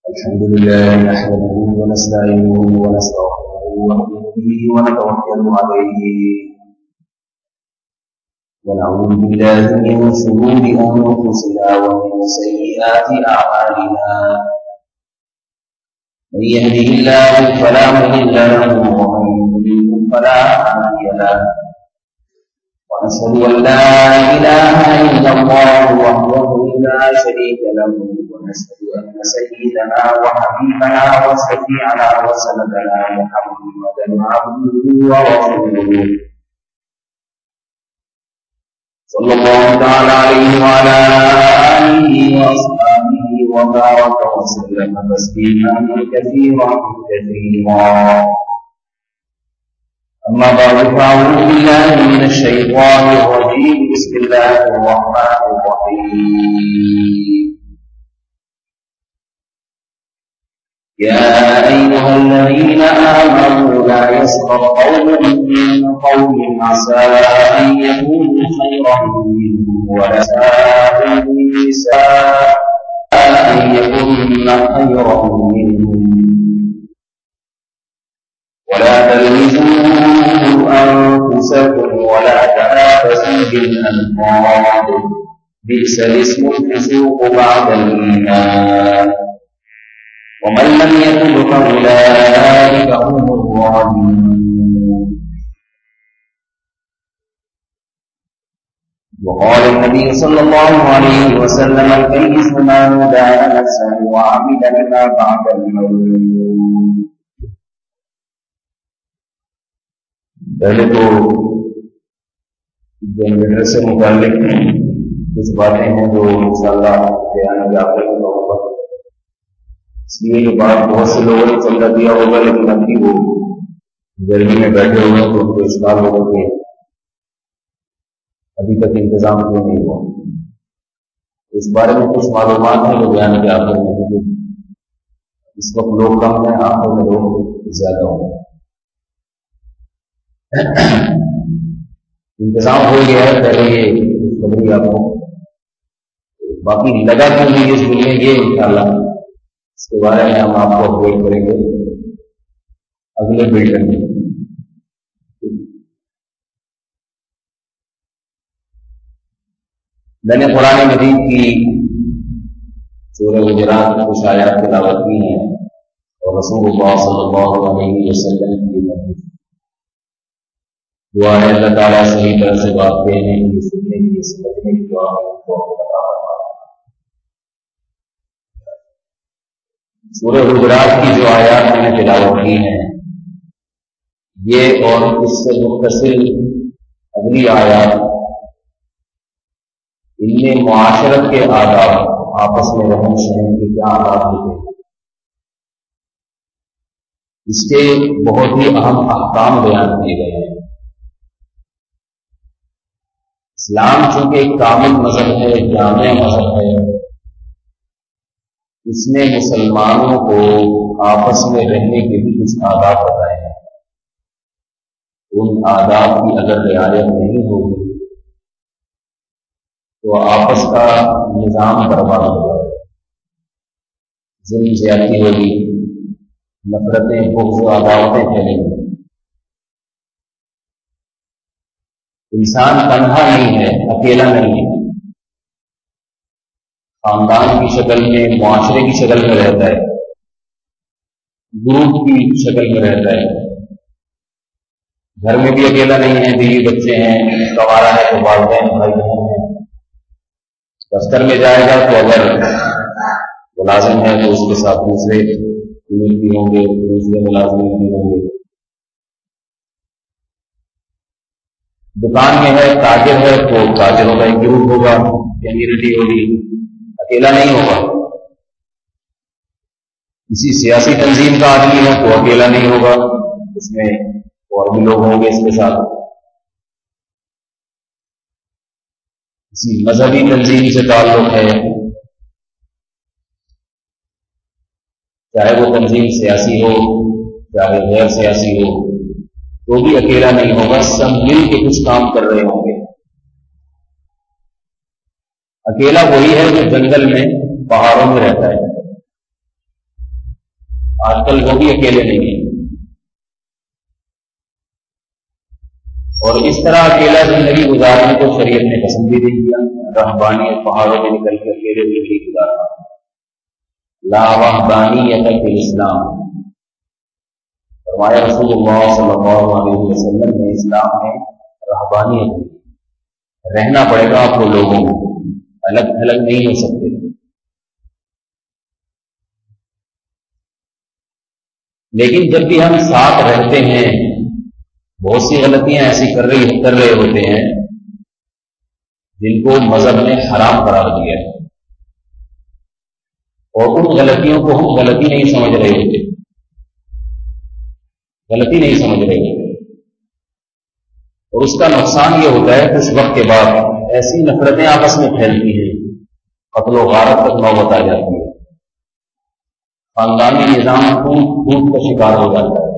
الحمد لله نحمده ونستعينه ونستغفره ونؤمن به ونتوكل عليه ونعوذ بالله من شرور أنفسنا ومن سيئات أعمالنا من يهده الله فلا مضل له ومن يضلل فلا هادي له ونشهد أن لا إله إلا الله وحده لا شريك له ونشهد أن سيدنا وحبيبنا وشفيعنا وسندنا محمدا عبده ورسوله صلى الله تعالى عليه وعلى آله وأصحابه وبارك وسلم تسليما كثيرا أما بعد فأعوذ بالله من الشيطان الرجيم بسم الله الرحمن الرحيم يا أيها الذين آمنوا لا يسخر قوم من قوم عسى أن يكونوا خيرا منهم ولا نساء أن يكون خيرا منهم ولا تلمزوا أنفسكم ولا تنافسوا بالألقاب بئس الاسم الفسوق بعد الإيمان ومن لم يتب فأولئك هم الظالمون وقال النبي صلى الله عليه وسلم الكيس من دان نفسه وعمل لما بعد الموت. پہلے تو جنریٹر سے متعلق کچھ باتیں ہیں جو انشاءاللہ بیان جاتے ہیں لوگوں پر، اس لیے یہ بات بہت سے لوگوں نے سمجھا دیا ہوگا، لیکن ابھی وہ گرمی میں بیٹھے ہوئے ہیں تو ان کو اشکال ہوگا کہ ابھی تک انتظام کیوں نہیں ہوا۔ اس بارے میں کچھ معلومات ہیں جو بیان کے آخر میں ہیں۔ اس وقت لوگ کم ہیں، آخر میں لوگ زیادہ ہوں گے۔ انتظام ہو گیا ہے، پہلے یہ خبری آپ کو، باقی لگا کیوں نہیں اس دنیا یہ انشاءاللہ اس کے بارے میں ہم آپ کو اپڈیٹ کریں گے اگلے بلٹن میں۔ میں نے قرآن مجید کی سورہ حجرات کی کچھ آیات تلاوت کی ہیں اور رسول اللہ صلی اللہ علیہ وسلم کی حدیث دعا ہے اللہ تعالیٰ صحیح طرح سے بات کہنے کی، سننے کی، سمجھنے کی دعا ہے۔ سورہ حجرات کی جو آیات میں نے تلاوت کی ہیں یہ اور اس سے متصل اگلی آیات، ان میں معاشرت کے آداب، آپس میں رہن سہن کے کیا آداب ہوتے ہیں، اس کے بہت ہی اہم احکام بیان کیے گئے ہیں۔ اسلام چونکہ ایک کامل مذہب ہے، جامع مذہب ہے، اس نے مسلمانوں کو آپس میں رہنے کے بھی کچھ آداب بتائے ہیں۔ ان آداب کی اگر رعایت نہیں ہوگی تو آپس کا نظام برباد ہوگا، ظلم زیادتی ہوگی، نفرتیں، بغض و عداوتیں پھیلیں گی۔ انسان تنہا نہیں ہے، اکیلا نہیں ہے، خاندان کی شکل میں، معاشرے کی شکل میں رہتا ہے، گروپ کی شکل میں رہتا ہے۔ گھر میں بھی اکیلا نہیں ہے، بیوی بچے ہیں، کنوارا ہے تو والدین بھائی بہن ہیں۔ دفتر میں جائے گا تو اگر ملازم ہے تو اس کے ساتھ دوسرے بھی ہوں گے، دوسرے ملازمین بھی ہوں گے۔ دکان میں ہے، تاجر ہے تو تاجروں کا ایک گروپ ہوگا، کمیونٹی ہوگی، اکیلا نہیں ہوگا۔ کسی سیاسی تنظیم کا آدمی ہے تو اکیلا نہیں ہوگا، اس میں اور بھی لوگ ہوں گے اس کے ساتھ۔ کسی مذہبی تنظیم سے تعلق ہے، چاہے وہ تنظیم سیاسی ہو چاہے غیر سیاسی ہو، تو بھی اکیلا نہیں ہوگا، سب مل کے کچھ کام کر رہے ہوں گے۔ اکیلا وہی ہے جو جنگل میں، پہاڑوں میں رہتا ہے، آج کل وہ بھی اکیلے نہیں ہیں، اور اس طرح اکیلا زندگی گزارنے کو شریعت نے پسند بھی نہیں کیا۔ رہبانیت پہاڑوں میں نکل کے اکیلے زندگی گزارنا، لا رہبانیت فی الاسلام، فرمایا رسول اللہ صلی اللہ علیہ وسلم نے اسلام میں رہبانیت رہنا پڑے گا آپ کو، لوگوں کو الگ الگ نہیں ہو سکتے۔ لیکن جب بھی ہم ساتھ رہتے ہیں بہت سی غلطیاں ایسی کر رہے ہوتے ہیں جن کو مذہب نے حرام قرار دیا ہے، اور ان غلطیوں کو ہم غلطی نہیں سمجھ رہے ہوتے، غلطی نہیں سمجھ رہے ہوتے، اور اس کا نقصان یہ ہوتا ہے کچھ وقت کے بعد ایسی نفرتیں آپس میں پھیلتی ہیں، قتل و غارت تک نوبت آ جاتی ہے، خاندانی نظام ٹوٹ کا شکار ہو جاتا ہے۔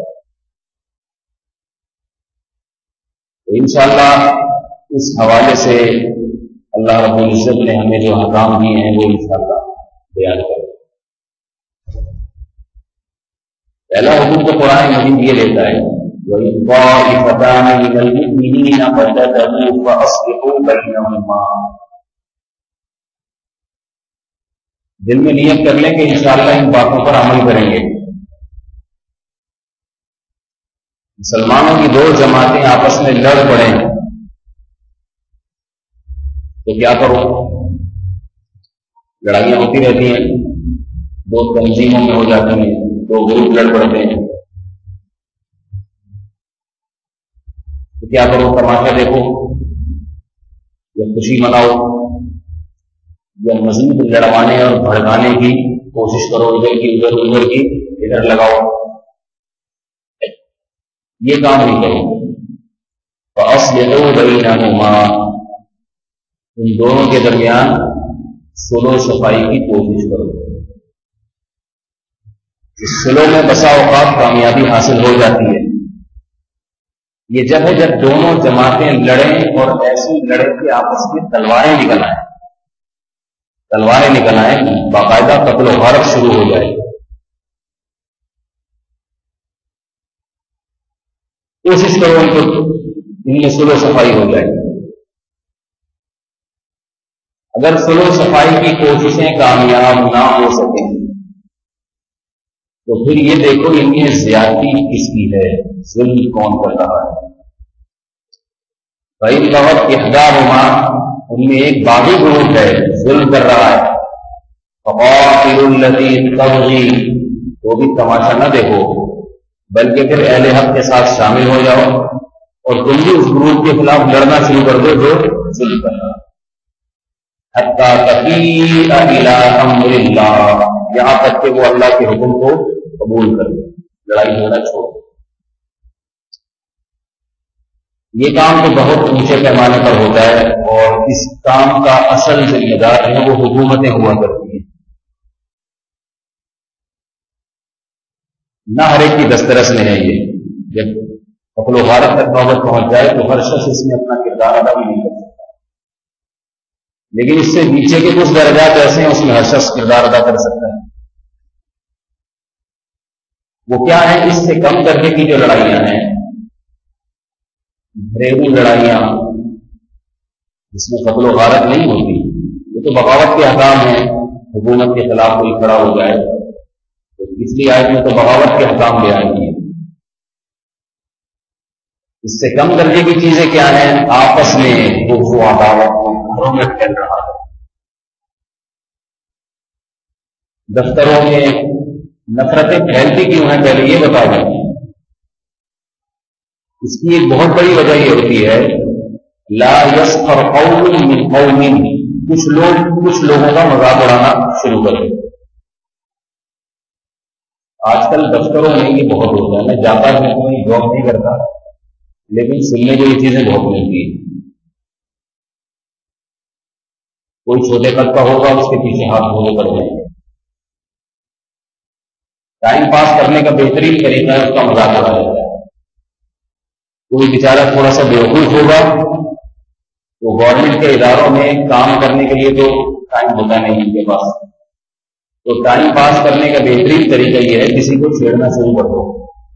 تو انشاءاللہ اس حوالے سے اللہ رب العزت نے ہمیں جو احکام دیے ہیں وہ انشاءاللہ بیان کریں۔ پہلا حکم تو قرآن مجید یہ لیتا ہے وَإِذْ طَائِفَتَانِ مِنَ الْمُؤْمِنِينَ اقْتَتَلُوا فَأَصْلِحُوا بَيْنَهُمَا، دل میں نیت کر لیں کہ انشاءاللہ ان باتوں پر عمل کریں گے۔ مسلمانوں کی دو جماعتیں آپس میں لڑ پڑیں تو کیا کرو؟ لڑائیاں ہوتی رہتی ہیں، دو تنظیموں میں ہو جاتی ہیں، دو گروپ لڑ پڑتے ہیں، تو کیا کرو؟ تماشا دیکھو یا خوشی مناؤ یا مزید لڑوانے اور بھڑکانے کی کوشش کرو، ادھر کی ادھر کی ادھر لگاؤ، یہ کام نہیں کرو۔ فَأَصْلِحُوا بَيْنَهُمَا، ان دونوں کے درمیان صلح و صفائی کی کوشش کرو۔ اس صلح میں بسا اوقات کامیابی حاصل ہو جاتی ہے۔ یہ جب ہے جب دونوں جماعتیں لڑیں اور ایسی لڑیں کہ آپس میں تلواریں نکل آئیں، باقاعدہ قتل و غارت شروع ہو جائے، کوشش کرو ان میں صلح و صفائی ہو جائے۔ اگر صلح و صفائی کی کوششیں کامیاب نہ ہو سکیں تو پھر یہ دیکھو ان میں زیادتی کس کی ہے، ظلم کون کر رہا ہے۔ فَإِنْ بَغَتْ إِحْدَاهُمَا، ان میں ایک باغی گروپ ہے ظلم کر رہا ہے، فَقَاتِلُوا الَّتِي تَبْغِي، وہ بھی تماشا نہ دیکھو بلکہ پھر اہل حق کے ساتھ شامل ہو جاؤ اور تم بھی اس گروپ کے خلاف لڑنا شروع کر دو جو ظلم کر رہا ہے، حتیٰ تفیء الی امر اللہ، یہاں تک کہ وہ اللہ کے حکم کو قبول کر لے، لڑائی جھگڑا چھوڑ۔ یہ کام تو بہت اونچے پیمانے پر ہوتا ہے اور اس کام کا اصل ذمہ دار ہے وہ حکومتیں ہوا کرتی ہیں، نہ ہر ایک کی دسترس میں ہے یہ۔ جب قتل و غارت تک نوبت پہنچ جائے تو ہر شخص اس میں اپنا کردار ادا بھی نہیں کر سکتا، لیکن اس سے نیچے کے کچھ درجات ایسے ہیں اس میں ہر شخص کردار ادا کر سکتا ہے۔ وہ کیا ہے؟ اس سے کم درجے کی جو لڑائیاں ہیں، گھریلو لڑائیاں جس میں قتل و غارت نہیں ہوتی، یہ تو بغاوت کے احکام ہیں، حکومت کے خلاف کوئی کھڑا ہو جائے تو پچھلی آیت میں تو بغاوت کے احکام بیان کیے۔ اس سے کم درجے کی چیزیں کیا ہیں؟ آپس میں بغض و عداوت کو گھروں میں پھیل رہا ہے، دفتروں میں نفرتیں پھیلتی کیوں ہیں پہلے یہ بتا دیں۔ اس کی ایک بہت بڑی وجہ یہ ہوتی ہے لا یسخر قوم من قوم، کچھ لوگ کچھ لوگوں کا مذاق اڑانا شروع کر دیں۔ آج کل دفتروں میں یہ بہت ہوتا ہے، میں جاتا ہوں کوئی جاب نہیں کرتا لیکن سننے کو یہ چیزیں بہت ملتی ہیں۔ کوئی چھوٹے قد کا ہوگا اس کے پیچھے ہاتھ دھونے پڑ جائیں گے، ٹائم پاس کرنے کا بہترین طریقہ ہے اس کا مذاق اڑایا جائے۔ کوئی بیچارہ تھوڑا سا بیوقوف ہوگا تو گورنمنٹ کے اداروں میں کام کرنے کے لیے تو ٹائم ہوتا نہیں ان کے پاس، تو ٹائم پاس کرنے کا بہترین طریقہ یہ ہے کسی کو چھیڑنا شروع کر دو،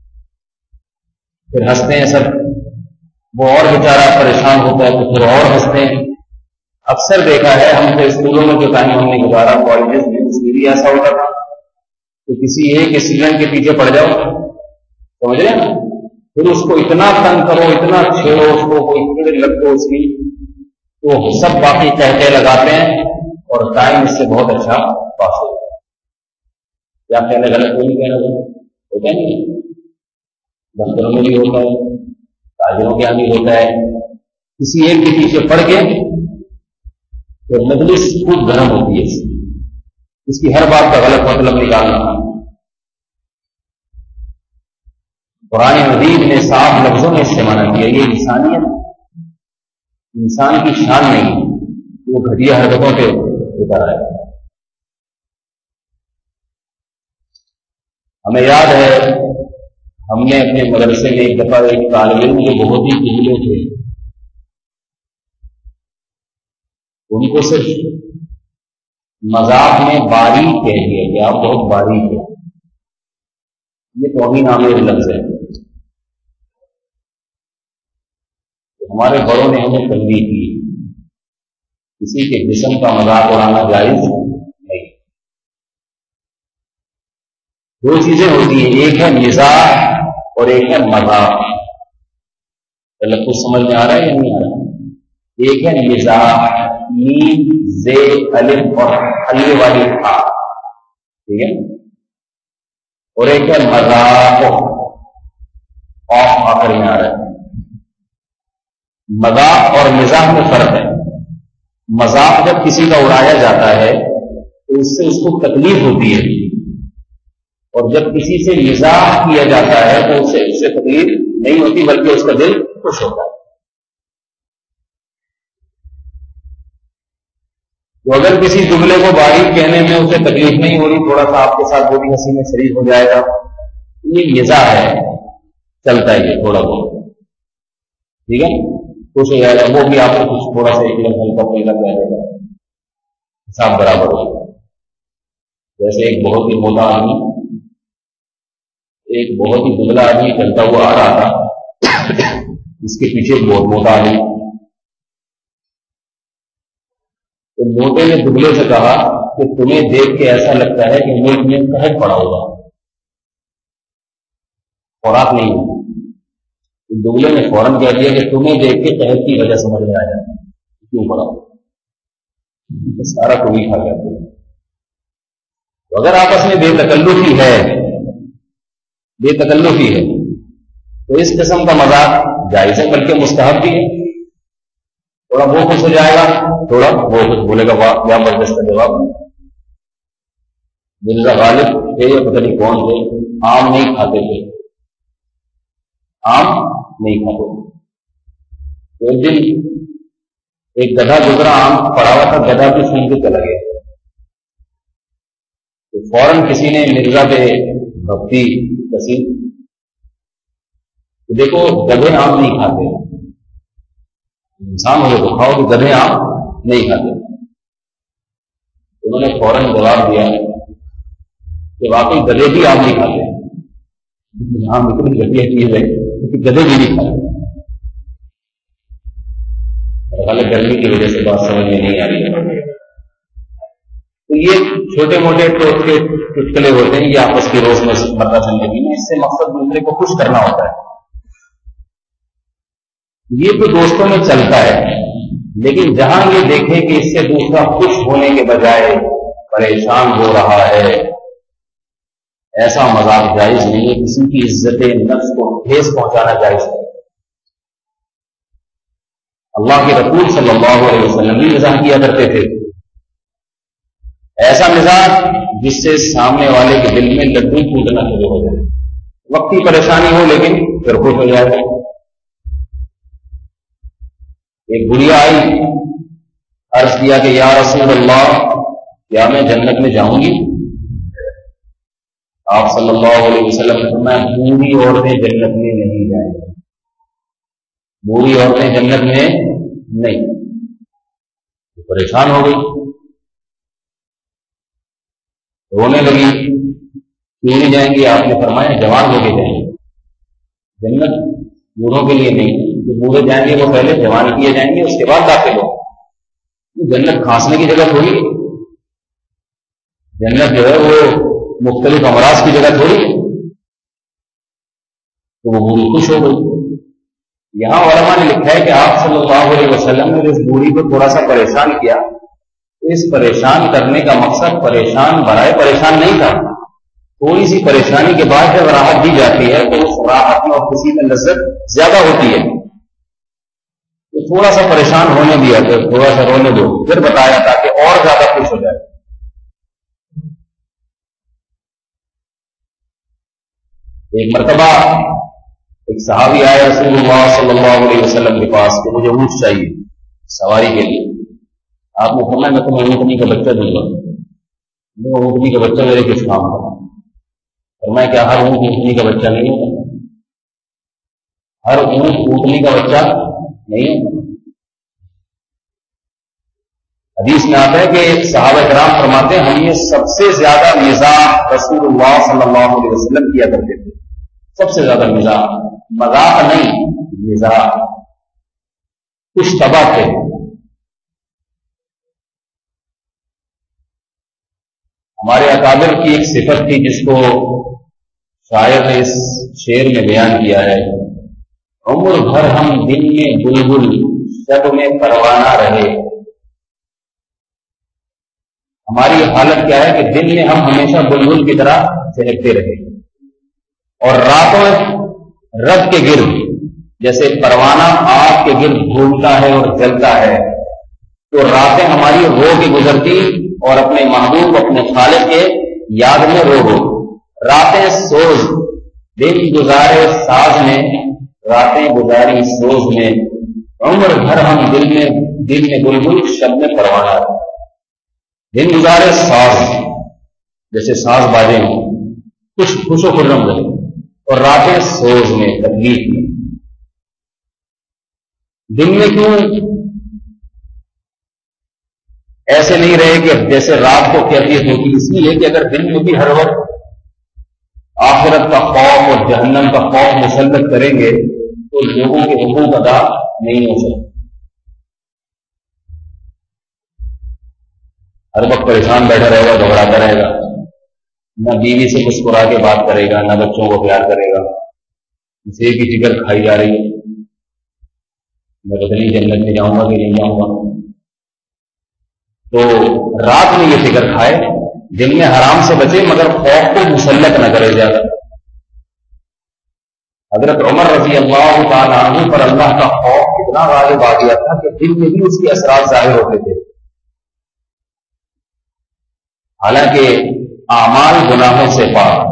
پھر ہنستے ہیں سب، وہ اور بیچارہ پریشان ہوتا ہے تو پھر اور ہنستے ہیں۔ اکثر دیکھا ہے ہم تو اسکولوں میں جو ٹائم ہم نے گزارا، کالجز میں اس میں بھی ایسا ہوتا تھا کہ کسی ایک اسٹوڈنٹ کے پیچھے پڑ جاؤ، سمجھ رہے ہیں، پھر اس کو اتنا تنگ کرو، اتنا چھیڑو اس کو، کوئی کیڑ لگ دو اس کی، تو سب باقی کہتے لگاتے ہیں اور ٹائم اس سے بہت اچھا پاس ہوتا ہے۔ کیا کہنا غلط کوئی کہنا غلط ہوتا ہے؟ نہیں، دفتروں میں بھی ہوتا ہے، تاجروں کے یہاں بھی ہوتا ہے، کسی ایک کے پیچھے پڑ کے تو مجلس خوب گرم ہوتی ہے، اس کی ہر بات کا غلط مطلب نکالنا۔ قرآن مجید نے صاف لفظوں میں اس سے منع کیا، یہ انسانیت، انسان کی شان نہیں، وہ گھٹیا حرکتوں پہ اتر آئے۔ ہمیں یاد ہے ہم نے اپنے مدرسے میں ایک دفعہ ایک طالب علم جو بہت ہی قبلے تھے، ان کو صرف مذاق میں باریک کہہ دیا کہ آپ بہت باریک ہیں، یہ توہین آمیز لفظ ہے۔ ہمارے بڑوں نے ہمیں تنبیہ کی، کسی کے جسم کا مذاق اڑانا جائز نہیں۔ دو چیزیں ہوتی ہیں، ایک ہے مزاح اور ایک ہے مذاق۔ کچھ سمجھ میں آ رہا ہے یا نہیں آ رہا؟ ایک ہے مزاح، میم زے الف اور حلے والی ہا، ٹھیک ہے، اور ایک ہے مذاق، آخر میں آ رہا ہے۔ مذاق اور مزاح میں فرق ہے۔ مذاق جب کسی کا اڑایا جاتا ہے تو اس سے اس کو تکلیف ہوتی ہے، اور جب کسی سے مزاح کیا جاتا ہے تو اس سے تکلیف نہیں ہوتی بلکہ اس کا دل خوش ہوتا ہے۔ تو اگر کسی جملے کو باریک کہنے میں اسے تکلیف نہیں ہو رہی، تھوڑا سا آپ کے ساتھ بولی ہنسی میں شریک ہو جائے گا، یہ مزاح ہے، چلتا ہے یہ تھوڑا بہت، ٹھیک ہے، خوش ہو جائے گا، وہ بھی آپ کو کچھ تھوڑا سا ایک لفظ ہلکا پھلکا کہہ دے گا، حساب برابر ہو جائے گا۔ جیسے ایک بہت ہی موٹا آدمی، ایک بہت ہی دبلا آدمی چلتا ہوا آ رہا تھا، اس کے پیچھے ایک بہت موٹا آدمی، تو موٹے نے دبلے سے کہا کہ تمہیں دیکھ کے ایسا لگتا ہے کہ ملک میں قحط پڑا ہوگا، خوراک نہیں ہے۔ دبلے نے فوراً کہہ دیا کہ تمہیں دیکھ کے قحط کی وجہ سمجھ میں آ جائے کیوں پڑا ہوگا، سارا تم ہی کھا جاتے ہیں۔ تو اگر آپس میں بے تکلفی ہے تو اس قسم کا مذاق جائز ہے، بلکہ مستحب بھی ہے۔ تھوڑا وہ خوش ہو جائے گا، تھوڑا وہ خوش بولے گا، واہ کیا مردش کا جواب۔ مرزا غالب تھے یا پتہ نہیں کون تھے، آم نہیں کھاتے تھے، آم نہیں کھاتے تھے۔ ایک دن ایک گدھا گزرا، آم پڑا ہوا تھا، گدھا بھی سن کے چلا گیا، تو فوراً کسی نے مرزا پہ بھکتی کسی، دیکھو گدھے آم نہیں کھاتے، انسان ہو تو کھاؤ، کہ گدھے آم نہیں کھاتے۔ انہوں نے فوراً جواب دیا کہ واقعی گدھے بھی آم نہیں کھاتے، آم اتنی گھٹیا چیز ہے کہ گدھے بھی نہیں کھاتے۔ غالب گرمی کی وجہ سے بات سمجھ میں نہیں آ رہی ہے۔ تو یہ چھوٹے موٹے ٹوٹکے چٹکلے ہوتے ہیں، یہ آپس کی روزمرہ زندگی میں، اس سے مقصد دوسرے کو خوش کرنا ہوتا ہے۔ یہ تو دوستوں میں چلتا ہے، لیکن جہاں یہ دیکھیں کہ اس سے دوسرا خوش ہونے کے بجائے پریشان ہو رہا ہے، ایسا مذاق جائز نہیں ہے۔ کسی کی عزت نفس کو ٹھیس پہنچانا جائز ہے۔ اللہ کے رسول صلی اللہ علیہ وسلم بھی مزاح کیا کرتے تھے، ایسا مزاج جس سے سامنے والے کے دل میں لڈو ٹوٹنا شروع ہو جائے، وقتی پریشانی ہو لیکن پھر خوش ہو جائے گا۔ ایک بڑھیا آئی، عرض کیا کہ یا رسول اللہ کیا میں جنت میں جاؤں گی؟ آپ صلی اللہ علیہ وسلم نے فرمایا بوڑھی عورتیں جنت میں نہیں جائیں گی، بوڑھی عورتیں جنت میں نہیں۔ پریشان ہو گئی، رونے لگی، کیوں نہیں جائیں گی؟ آپ نے فرمایا جوان ہو کے جائیں گے، جنت بوڑھوں کے لیے نہیں، جو بوڑھے جائیں گے وہ پہلے جوان کیے جائیں گے، اس کے بعد داخل ہو۔ جنت کھانسنے کی جگہ تھوڑی ہے، جنت جو ہے وہ مختلف امراض کی جگہ تھوڑی ہے، تو وہ بوڑھی خوش ہو گئی۔ یہاں علماء نے لکھا ہے کہ آپ صلی اللہ علیہ وسلم نے اس بوڑھی کو تھوڑا سا پریشان کیا، اس پریشان کرنے کا مقصد پریشان برائے پریشان نہیں تھا، تھوڑی سی پریشانی کے بعد جب راحت دی جاتی ہے تو اس راحت میں اور خوشی میں لذت زیادہ ہوتی ہے، تو تھوڑا سا پریشان ہونے دیا، تو تھوڑا سا رونے دو، پھر بتایا تاکہ اور زیادہ خوش ہو جائے۔ ایک مرتبہ ایک صحابی آیا رسول اللہ صلی اللہ علیہ وسلم کے پاس کہ مجھے اونٹ چاہیے سواری کے لیے۔ آپ نے فرمایا میں تمہیں اونٹنی کا بچہ دوں گا۔ میں اونٹنی کا بچہ میرے کس کام کا؟ فرمایا کیا ہر اونٹ اونٹنی کا بچہ نہیں ہوتا؟ ہر اونٹ اونٹنی کا بچہ نہیں ہوتا۔ حدیث میں آتا ہے کہ صحابہ کرام فرماتے ہیں ہم یہ سب سے زیادہ مزاح رسول اللہ صلی اللہ علیہ وسلم کیا کرتے تھے، سب سے زیادہ مزاح، مذاق نہیں، مزاح، خوش طبع تھے۔ ہمارے اکابر کی ایک صفت تھی جس کو شاعر نے اس شعر میں بیان کیا ہے، عمر بھر ہم دن میں بلبل شب میں پروانہ رہے۔ ہماری حالت کیا ہے کہ دن میں ہم ہمیشہ بلبل کی طرح چہکتے رہے، اور راتوں رب کے گرد جیسے پروانہ آگ کے گرد گھومتا ہے اور جلتا ہے، تو راتیں ہماری رو کے گزرتی اور اپنے محبوب اپنے خالق کے یاد میں رو۔ راتیں سوز دن گزارے ساز میں، راتیں گزاری سوز میں، عمر بھر ہم دل میں بلبل شب میں پروانہ رہے۔ دن گزارے ساز جیسے ساز بازے ہوں، خوش و خرم رہے، اور راتیں سوز میں، تکلیف میں۔ دن میں کیوں ایسے نہیں رہے کہ جیسے رات کو کیفیت ہوتی؟ اس لیے کہ اگر دن میں بھی ہر وقت آخرت کا خوف اور جہنم کا خوف مسلط کریں گے تو لوگوں کے حقوق ادا نہیں ہو سکتے۔ ہر وقت پریشان بیٹھا رہے گا، گھبراتا رہے گا، نہ بیوی سے مسکرا کے بات کرے گا، نہ بچوں کو پیار کرے گا، اسے کی فکر کھائی جا رہی ہے، میں بدلی جنت میں جاؤں گا کہ نہیں جاؤں گا۔ تو رات میں یہ فکر کھائے، دن میں حرام سے بچے مگر خوف کو مسلط نہ کرے زیادہ۔ حضرت عمر رضی اللہ تعالیٰ عنہ پر اللہ کا خوف اتنا غالب آ گیا تھا کہ دن میں بھی اس کے اثرات ظاہر ہوتے تھے، حالانکہ اعمال گناہوں سے پاک۔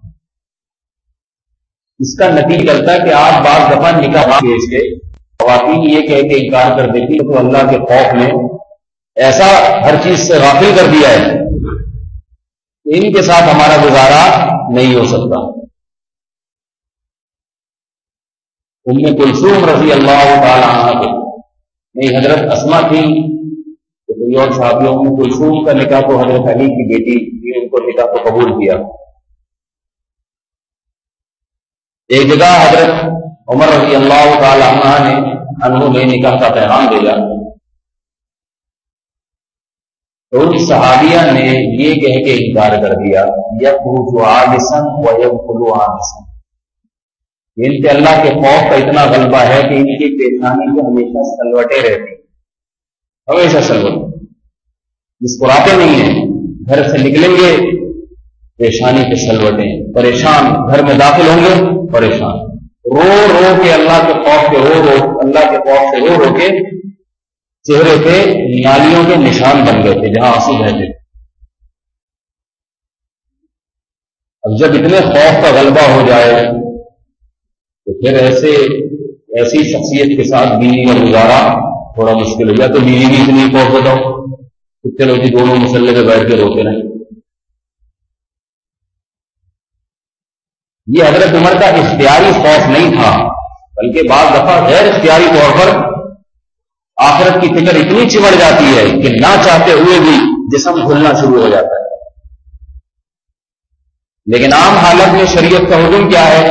اس کا نتیجہ چلتا ہے کہ آپ بعض دفعہ نکاح بھیج کے خواتین یہ کہہ کے انکار کر دیتی تو اللہ کے خوف نے ایسا ہر چیز سے غافل کر دیا ہے کہ ان کے ساتھ ہمارا گزارا نہیں ہو سکتا۔ ام کلثوم رضی اللہ تعالی عنہ نہیں، حضرت اسما تھی تو کوئی اور صحابی ام کلثوم کا نکاح تو حضرت علی کی بیٹی تھی، ان کو نکاح کو قبول کیا۔ ایک جگہ حضرت عمر رضی اللہ تعالی عنہ نے نکاح کا پیغام بھیجا تو ان صحابیہ نے یہ کہہ کے انکار کر دیا، یخرج عابسا ویدخل عابسا، ان کے اللہ کے خوف کا اتنا غلبہ ہے کہ ان کی پیشانی کو ہمیشہ سلوٹے رہتی، ہمیشہ سلوٹے، مسکراتے نہیں ہیں، گھر سے نکلیں گے پیشانی کے سلوٹیں، پریشان، گھر میں داخل ہوں گے پریشان، رو رو کے اللہ کے خوف کے اللہ کے خوف سے رو کے چہرے پہ نالیوں کے نشان بن گئے تھے جہاں آنسو بہتے تھے۔ اب جب اتنے خوف کا غلبہ ہو جائے تو پھر ایسی شخصیت کے ساتھ بیوی کا گزارا تھوڑا مشکل ہو جائے، تو بیوی بھی اتنی خوف بتاؤ تو چلو جی دونوں مسلے پہ بیٹھ کے روتے رہیں۔ یہ حضرت عمر کا اختیاری خوف نہیں تھا، بلکہ بعض دفعہ غیر اختیاری طور پر آخرت کی فکر اتنی چمڑ جاتی ہے کہ نہ چاہتے ہوئے بھی جسم کھلنا شروع ہو جاتا ہے۔ لیکن عام حالت میں شریعت کا حکم کیا ہے؟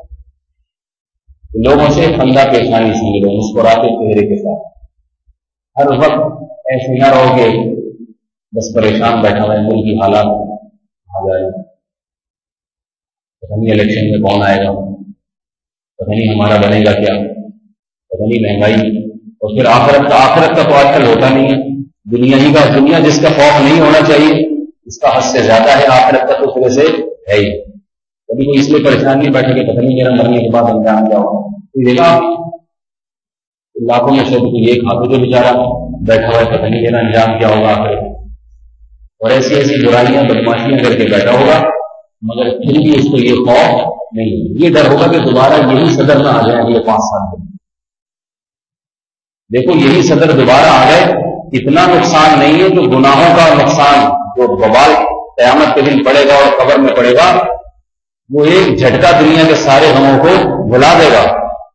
لوگوں سے خندہ پیشانی سے ملو، مسکراتے چہرے کے ساتھ. ہر وقت ایسے نہ رہو کہ بس پریشان بیٹھا ہوا ہے، ملک کی حالات آ جائے، پتہ نہیں الیکشن میں کون آئے گا، پتہ نہیں ہمارا بنے گا کیا، پتہ نہیں مہنگائی، اور پھر آخرت کا تو آج کل ہوتا نہیں ہے. دنیا جس کا خوف نہیں ہونا چاہیے اس کا حد سے زیادہ ہے، آخرت کا تو پورے سے ہے ہی. کبھی کوئی اس لیے پریشان نہیں بیٹھا کہ پتہ نہیں میرا مرنے کے بعد انجام کیا ہوگا. دیکھا لاکھوں میں سے تو یہ کھاتے جو بیچارہ بیٹھا ہوا ہے، پتہ نہیں میرا انجام کیا ہوگا آخر، اور ایسی ایسی برائیاں بدماشیاں کر کے بیٹھا ہوگا، مگر پھر بھی اس کو یہ خوف نہیں، یہ ڈر ہوگا کہ دوبارہ یہی صدر نہ آ جائے اگلے 5 سال میں. دیکھو یہی صدر دوبارہ آ گئے، اتنا نقصان نہیں ہے تو گناہوں کا نقصان جو وبال قیامت کے دن پڑے گا اور قبر میں پڑے گا، وہ ایک جھٹکا دنیا کے سارے غموں کو بھلا دے گا.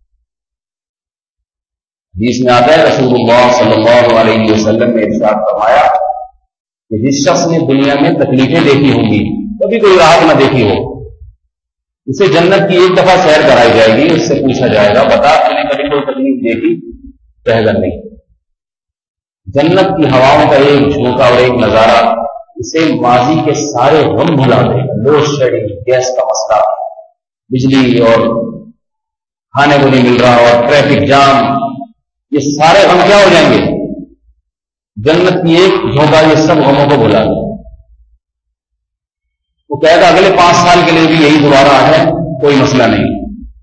حدیث میں آتا ہے رسول اللہ صلی اللہ علیہ وسلم نے ارشاد فرمایا کہ جس شخص نے دنیا میں تکلیفیں دیکھی ہوں گی، کبھی کوئی راحت نہ دیکھی ہو، اسے جنت کی ایک دفعہ سیر کرائی جائے گی، اس سے پوچھا جائے گا بتا تم نے کبھی کوئی تکلیف دیکھی؟ کہے گا نہیں. جنت کی ہواؤں کا ایک جھونکا اور ایک نظارہ اسے ماضی کے سارے غم بھلا دے گا. لوڈ شیڈنگ، گیس کا مسئلہ، بجلی اور کھانے کو نہیں مل رہا اور ٹریفک جام، یہ سارے غم کیا ہو جائیں گے؟ جنت کی ایک جھونکا یہ سب غموں کو بھلا دے. وہ کہے گا اگلے 5 سال کے لیے بھی یہی دوبارہ ہے، کوئی مسئلہ نہیں.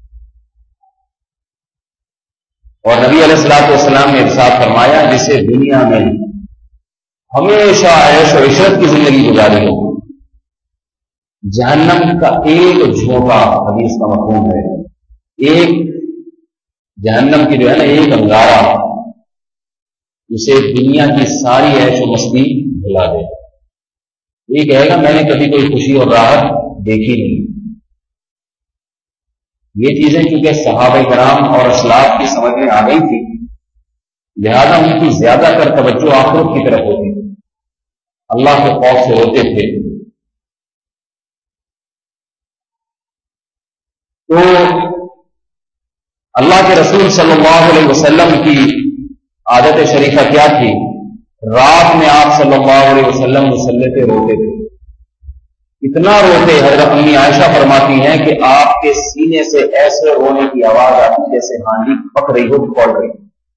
اور نبی علیہ الصلوۃ والسلام نے ارشاد فرمایا جسے دنیا میں ہمیشہ عیش و عشرت کی زندگی گزاری ہو، جہنم کا ایک جھونکا، حدیث کا مفہوم ہے، ایک جہنم کی جو ہے نا ایک انگارہ، اسے دنیا کی ساری عیش و مستی بھلا دے. یہ کہے گا میں نے کبھی کوئی خوشی اور راحت دیکھی نہیں. یہ چیزیں چونکہ صحابہ کرام اور اسلاف کی سمجھ میں آ گئی تھی، لہذا ان کی زیادہ تر توجہ آخرت کی طرف ہوتی تھی، اللہ کے خوف سے ہوتے تھے. تو اللہ کے رسول صلی اللہ علیہ وسلم کی عادت شریفہ کیا تھی؟ رات میں آپ صلی اللہ علیہ وسلم مصلی پہ روتے تھے. اتنا روتے، حضرت امی عائشہ فرماتی ہیں کہ آپ کے سینے سے ایسے رونے کی آواز آتی جیسے ہانڈی پک رہی ہو، پھول رہی.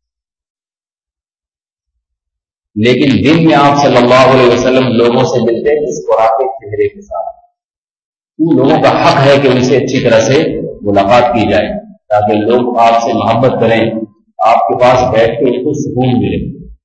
لیکن دن میں آپ صلی اللہ علیہ وسلم لوگوں سے ملتے مسکراتے چہرے کے ساتھ. ان لوگوں کا حق ہے کہ ان سے اچھی طرح سے ملاقات کی جائے تاکہ لوگ آپ سے محبت کریں، آپ کے پاس بیٹھ کے ان کو سکون ملے.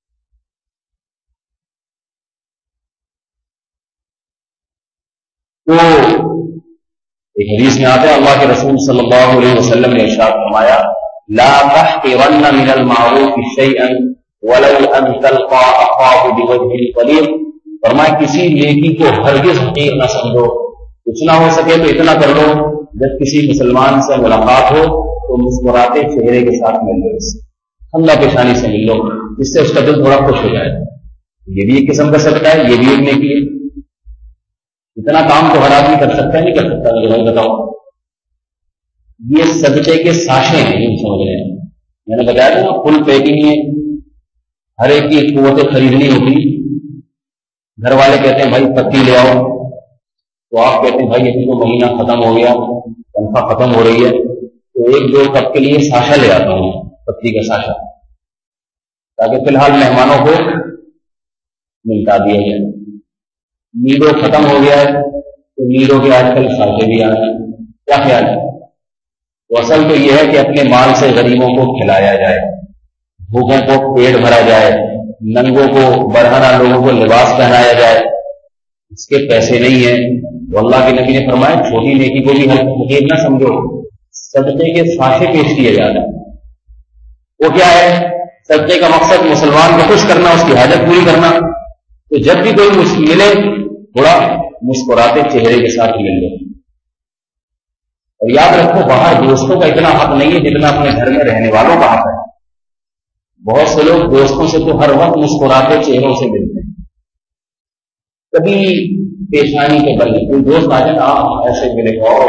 تو ایک حدیث میں آتا ہے اللہ کے رسول صلی اللہ علیہ وسلم نے ارشاد فرمایا لا تحقرن من المعروف شيئا ولو ان تلقى اخاك بوجه طليق. فرمایا کسی نیکی کو ہرگز حقیر نہ سمجھو، کچھ نہ ہو سکے تو اتنا کر لو جب کسی مسلمان سے ملاقات ہو تو مسکراتے چہرے کے ساتھ مل لو، خندہ پیشانی سے مل لو، جس سے اس کا دل تھوڑا خوش ہو جائے. یہ بھی ایک قسم کا صدقہ ہے، یہ بھی ایک نیکی ہے. اتنا کام تو ہر آدمی کر سکتا ہے، نہیں کر سکتا. مجھے بھائی بتاؤ، یہ صدقے کے ساشے ہیں، یہ سمجھ رہے ہیں. میں نے بتایا تھا نا فل پیکنگ میں ہر ایک کی قوتیں خریدنی ہوتی. گھر والے کہتے ہیں بھائی پتی لے آؤ، تو آپ کہتے ہیں بھائی ابھی تو مہینہ ختم ہو گیا، تنخواہ ختم ہو رہی ہے، تو 1-2 کپ کے لیے ساشا لے آتا ہوں، پتی کا ساشا، تاکہ فی الحال مہمانوں کو ملتا دیا جائے. نیڈو ختم ہو گیا ہے تو نیڈو کے آج کل ساشے بھی آ رہے ہیں. کیا خیال ہے؟ تو اصل تو یہ ہے کہ اپنے مال سے غریبوں کو کھلایا جائے، بھوکوں کو پیٹ بھرا جائے، ننگوں کو برہنہ لوگوں کو لباس پہنایا جائے. اس کے پیسے نہیں ہیں تو اللہ کے نبی نے فرمایا چھوٹی نیکی کو بھی حقیر نہ سمجھو، صدقے کے ساشے پیش کیے جا رہے ہیں. وہ کیا ہے؟ صدقے کا مقصد مسلمان کو خوش کرنا، اس کی حاجت پوری کرنا. تو جب بھی کوئی ملے تھوڑا مسکراتے چہرے کے ساتھ مل لو. اور یاد رکھو باہر دوستوں کا اتنا حق نہیں ہے جتنا اپنے گھر میں رہنے والوں کا حق ہے. بہت سے لوگ دوستوں سے تو ہر وقت مسکراتے چہروں سے ملتے ہیں. کبھی پیشانی کے بل کوئی دوست آ جائے آپ ایسے ملے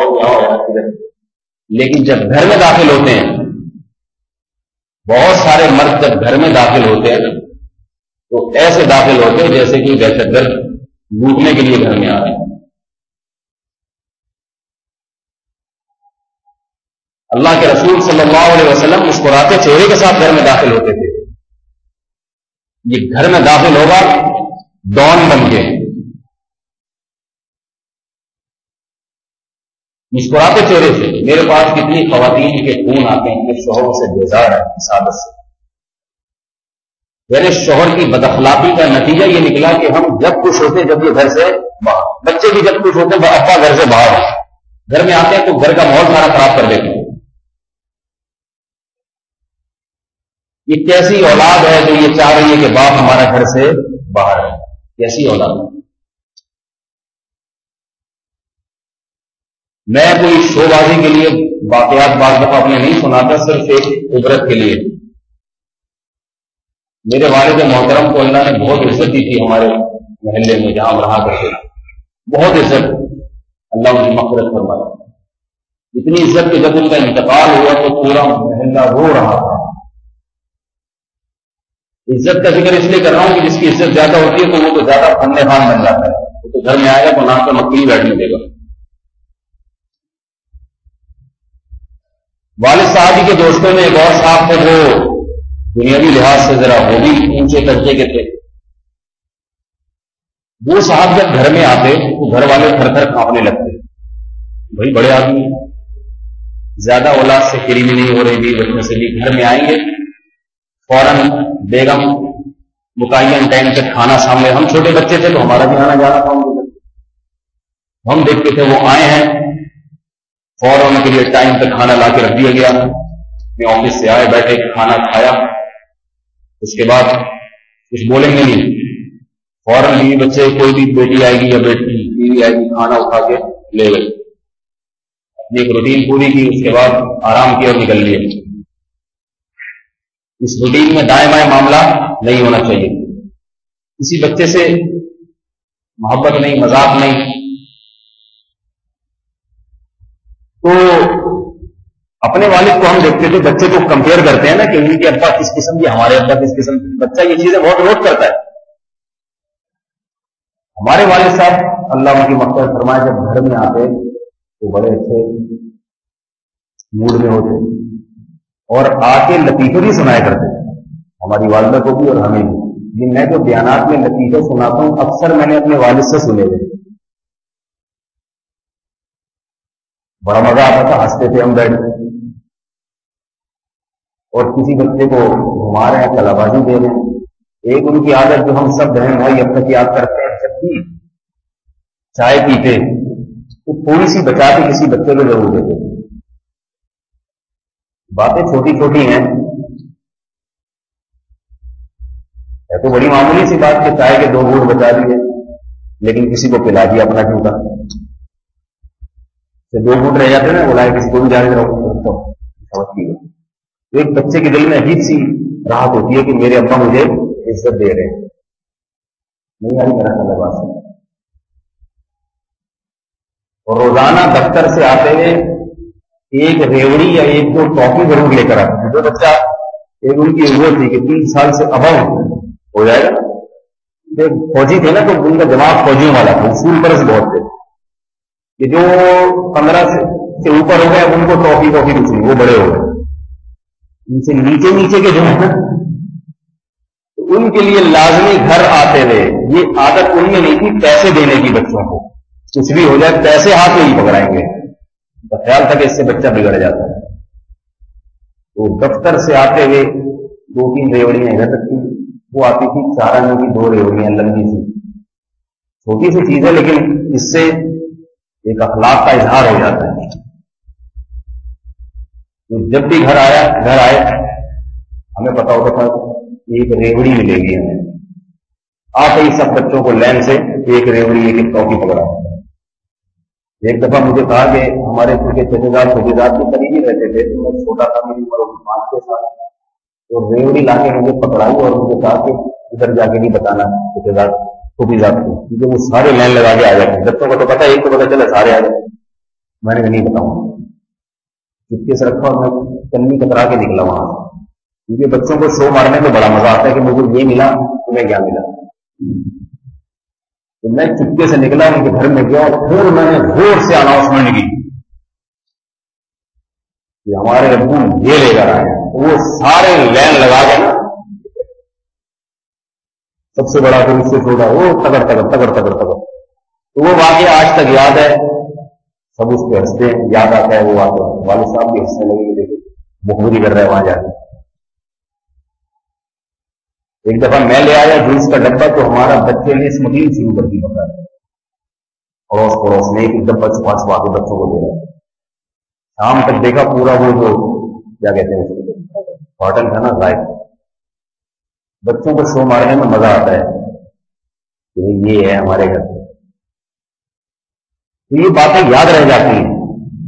لیکن جب گھر میں داخل ہوتے ہیں، بہت سارے مرد جب گھر میں داخل ہوتے ہیں تو ایسے داخل ہوتے ہیں جیسے کہ دہشت گرد لوٹنے کے لیے گھر میں آ رہے ہیں۔ اللہ کے رسول صلی اللہ علیہ وسلم مسکراتے چہرے کے ساتھ گھر میں داخل ہوتے تھے۔ یہ گھر میں داخل ہوگا ڈان بن کے، مسکراتے چہرے سے۔ میرے پاس کتنی خواتین کے فون آتے ہیں کہ شوہر سے بیزار ہے اس عادت سے۔ میرے شوہر کی بداخلاقی کا نتیجہ یہ نکلا کہ ہم جب خوش ہوتے جب یہ گھر سے باہر، بچے بھی جب خوش ہوتے ابا گھر سے باہر، گھر میں آتے ہیں تو گھر کا ماحول سارا خراب کر دیتے ہیں۔ یہ کیسی اولاد ہے جو یہ چاہ رہی ہے کہ باپ ہمارا گھر سے باہر ہے؟ کیسی اولاد؟ میں کوئی شو بازی کے لیے واقعات بعض دفعہ اپنے نہیں سناتا، صرف ایک عبرت کے لیے۔ میرے والد محترم کو اللہ نے بہت عزت دی تھی ہمارے محلے میں جہاں ہم رہا کرتے، بہت عزت، اللہ ان کی مغفرت فرمائے۔ اتنی عزت کہ جب ان کا انتقال ہوا تو پورا محلہ رو رہا تھا۔ عزت کا ذکر اس لیے کر رہا ہوں کہ جس کی عزت زیادہ ہوتی ہے تو وہ تو زیادہ فن خان بن جاتا ہے، وہ تو گھر میں آئے گا تو ناک پہ مکھی بیٹھنے دے گا۔ والد صاحب کے دوستوں میں ایک اور صاحب تھے وہ دنیاوی لحاظ سے ذرا وہ بھی اونچے درجے کے تھے۔ وہ صاحب جب گھر میں آتے تو گھر والے تھر تھر کانپنے لگتے، بھائی بڑے آدمی زیادہ اولاد سے قریبی نہیں ہو رہی بھی بچوں سے بھی، گھر میں آئیں گے فوراً بیگم متعین ٹائم پہ کھانا سامنے، ہم چھوٹے بچے تھے تو ہمارا بھی آنا جانا تھا، ہم دیکھتے تھے وہ آئے ہیں فوراً ان کے لیے ٹائم پہ کھانا لا کے رکھ دیا گیا، میں آفس سے آئے بیٹھے کھانا کھایا، اس کے بعد کچھ بولیں گے نہیں، فوراً بیوی بچے کوئی بھی بیٹی آئے گی یا بیٹی بیوی آئے گی کھانا اٹھا کے لے گئے، اپنی ایک روٹین پوری کی، اس کے بعد آرام کیا اور نکل لیے۔ اس روٹین میں دائیں بائیں معاملہ نہیں ہونا چاہیے، کسی بچے سے محبت نہیں، مذاق نہیں۔ تو اپنے والد کو ہم دیکھتے تھے، بچے کو کمپیئر کرتے ہیں نا کہ ان کے ابا کس قسم کے، ہمارے ابا کس قسم کے، بچہ یہ چیزیں بہت نوٹ کرتا ہے۔ ہمارے والد صاحب اللہ ان کی مغفرت فرمائے جب گھر میں آتے تو بڑے اچھے موڈ میں ہوتے اور آ کے لطیفے بھی سنایا کرتے، ہماری والدہ کو بھی اور ہمیں بھی۔ میں جو بیانات میں لطیفے سناتا ہوں اکثر میں نے اپنے والد سے سنے ہوئے، بڑا مزہ آتا تھا، ہنستے تھے ہم بیٹھ، اور کسی بچے کو گھما رہے ہیں، کلا بازی دے رہے ہیں۔ ایک ان کی عادت جو ہم سب بہن بھائی اب تک یاد کرتے ہیں، جب بھی چائے پیتے تو تھوڑی سی بچا کے کسی بچے کو ضرور دیتے۔ باتیں چھوٹی چھوٹی ہیں، ہے تو بڑی معمولی سی بات کہ چائے کے 2 گھونٹ بچا دیے، لیکن کسی کو پلا دیا اپنا جھوٹا، 2 گھونٹ رہ جاتے نا، بلائے کسی کو بھی جانے رہو۔ ایک بچے کے دل میں عجیب سی راحت ہوتی ہے کہ میرے ابا مجھے عزت دے رہے ہیں، نہیں آئی میرا خیال بات سے۔ اور روزانہ دفتر سے آتے ہوئے ایک ریوڑی یا ایک 2 ٹافی ضرور لے کر آتے ہیں۔ جو بچہ ایک ان کی ضرورت تھی کہ 3 سال سے ابو ہو جائے گا، فوجی تھے نا تو ان کا دماغ فوجیوں والا تھا، اصول پر بہت تھے کہ جو 15 سے اوپر ہو گئے ان کو ٹافی کچھ نہیں، وہ بڑے ہو گئے۔ ان سے نیچے نیچے کے جو ہے نا، تو ان کے لیے لازمی گھر آتے ہوئے یہ عادت ان میں نہیں تھی پیسے دینے کی، بچوں کو کچھ بھی ہو جائے پیسے ہاتھ میں نہیں پکڑائیں گے، تو خیال تھا کہ اس سے بچہ بگڑ جاتا ہے۔ تو دفتر سے آتے ہوئے 2-3 ریوڑیاں ادھر تک تھی، وہ آتی تھی 4 آنے کی 2 ریوڑیاں لمبی سی، چھوٹی سی چیز ہے لیکن اس سے ایک اخلاق کا اظہار ہو جاتا ہے۔ تو جب بھی گھر آئے ہمیں پتا ہوتا تھا ایک ریوڑی ملے گی ہمیں، آتے ہی سب بچوں کو لین سے ایک ریوڑی ایک ٹافی پکڑا۔ ایک دفعہ مجھے کہا کہ ہمارے چھوٹے دار کے قریب ہی رہتے تھے، تو میں چھوٹا تھا، میری عمر 5-6 سال، تو ریوڑی لا کے مجھے پکڑائی اور مجھے کہا کہ ادھر جا کے نہیں بتانا چھوٹے دار خوبی ذات کو، کیونکہ وہ سارے لائن لگا کے آ جاتے ہیں. بچوں کو تو پتا ایک تو پتا چلا سارے آ جاتے. میں نے نہیں بتاؤں چپکے سے رکھا اور میں کنی کترا کے نکلا وہاں سے، کیونکہ بچوں کو شو مارنے میں بڑا مزہ آتا ہے کہ مجھے یہ ملا تمہیں کیا ملا. تو میں چپکے سے نکلا ان کے گھر میں گیا اور پھر میں نے زور سے اناؤنسمنٹ کی کہ ہمارے ابو یہ لے کر آئے. وہ سارے لائن لگا کے نا، سب سے بڑا پھر اس سے چھوٹا وہ تگڑ تگڑ تگڑ تگڑ تگڑ. تو وہ واقعہ آج تک یاد ہے، سب اس پہ ہنستے ہیں، یاد آتا ہے وہ واقعہ. والد صاحب بھی ہنسنے لگے کہ دیکھیں مخبری کر رہے ہیں وہاں جا کے. ایک دفعہ میں لے آیا جینس کا ڈبہ، تو ہمارا بچے نے اسمگلنگ شروع کر دی بتا رہے اڑوس پڑوس میں ایک ڈبہ چھپا چھپا کے بچوں کو دے رہا ہے. شام تک دیکھا پورا وہ جو کیا کہتے ہیں ہوٹل تھا نا ذائقہ. بچوں کو شو مارنے میں مزہ آتا ہے کہ یہ ہے ہمارے گھر. تو یہ باتیں یاد رہ جاتی ہیں.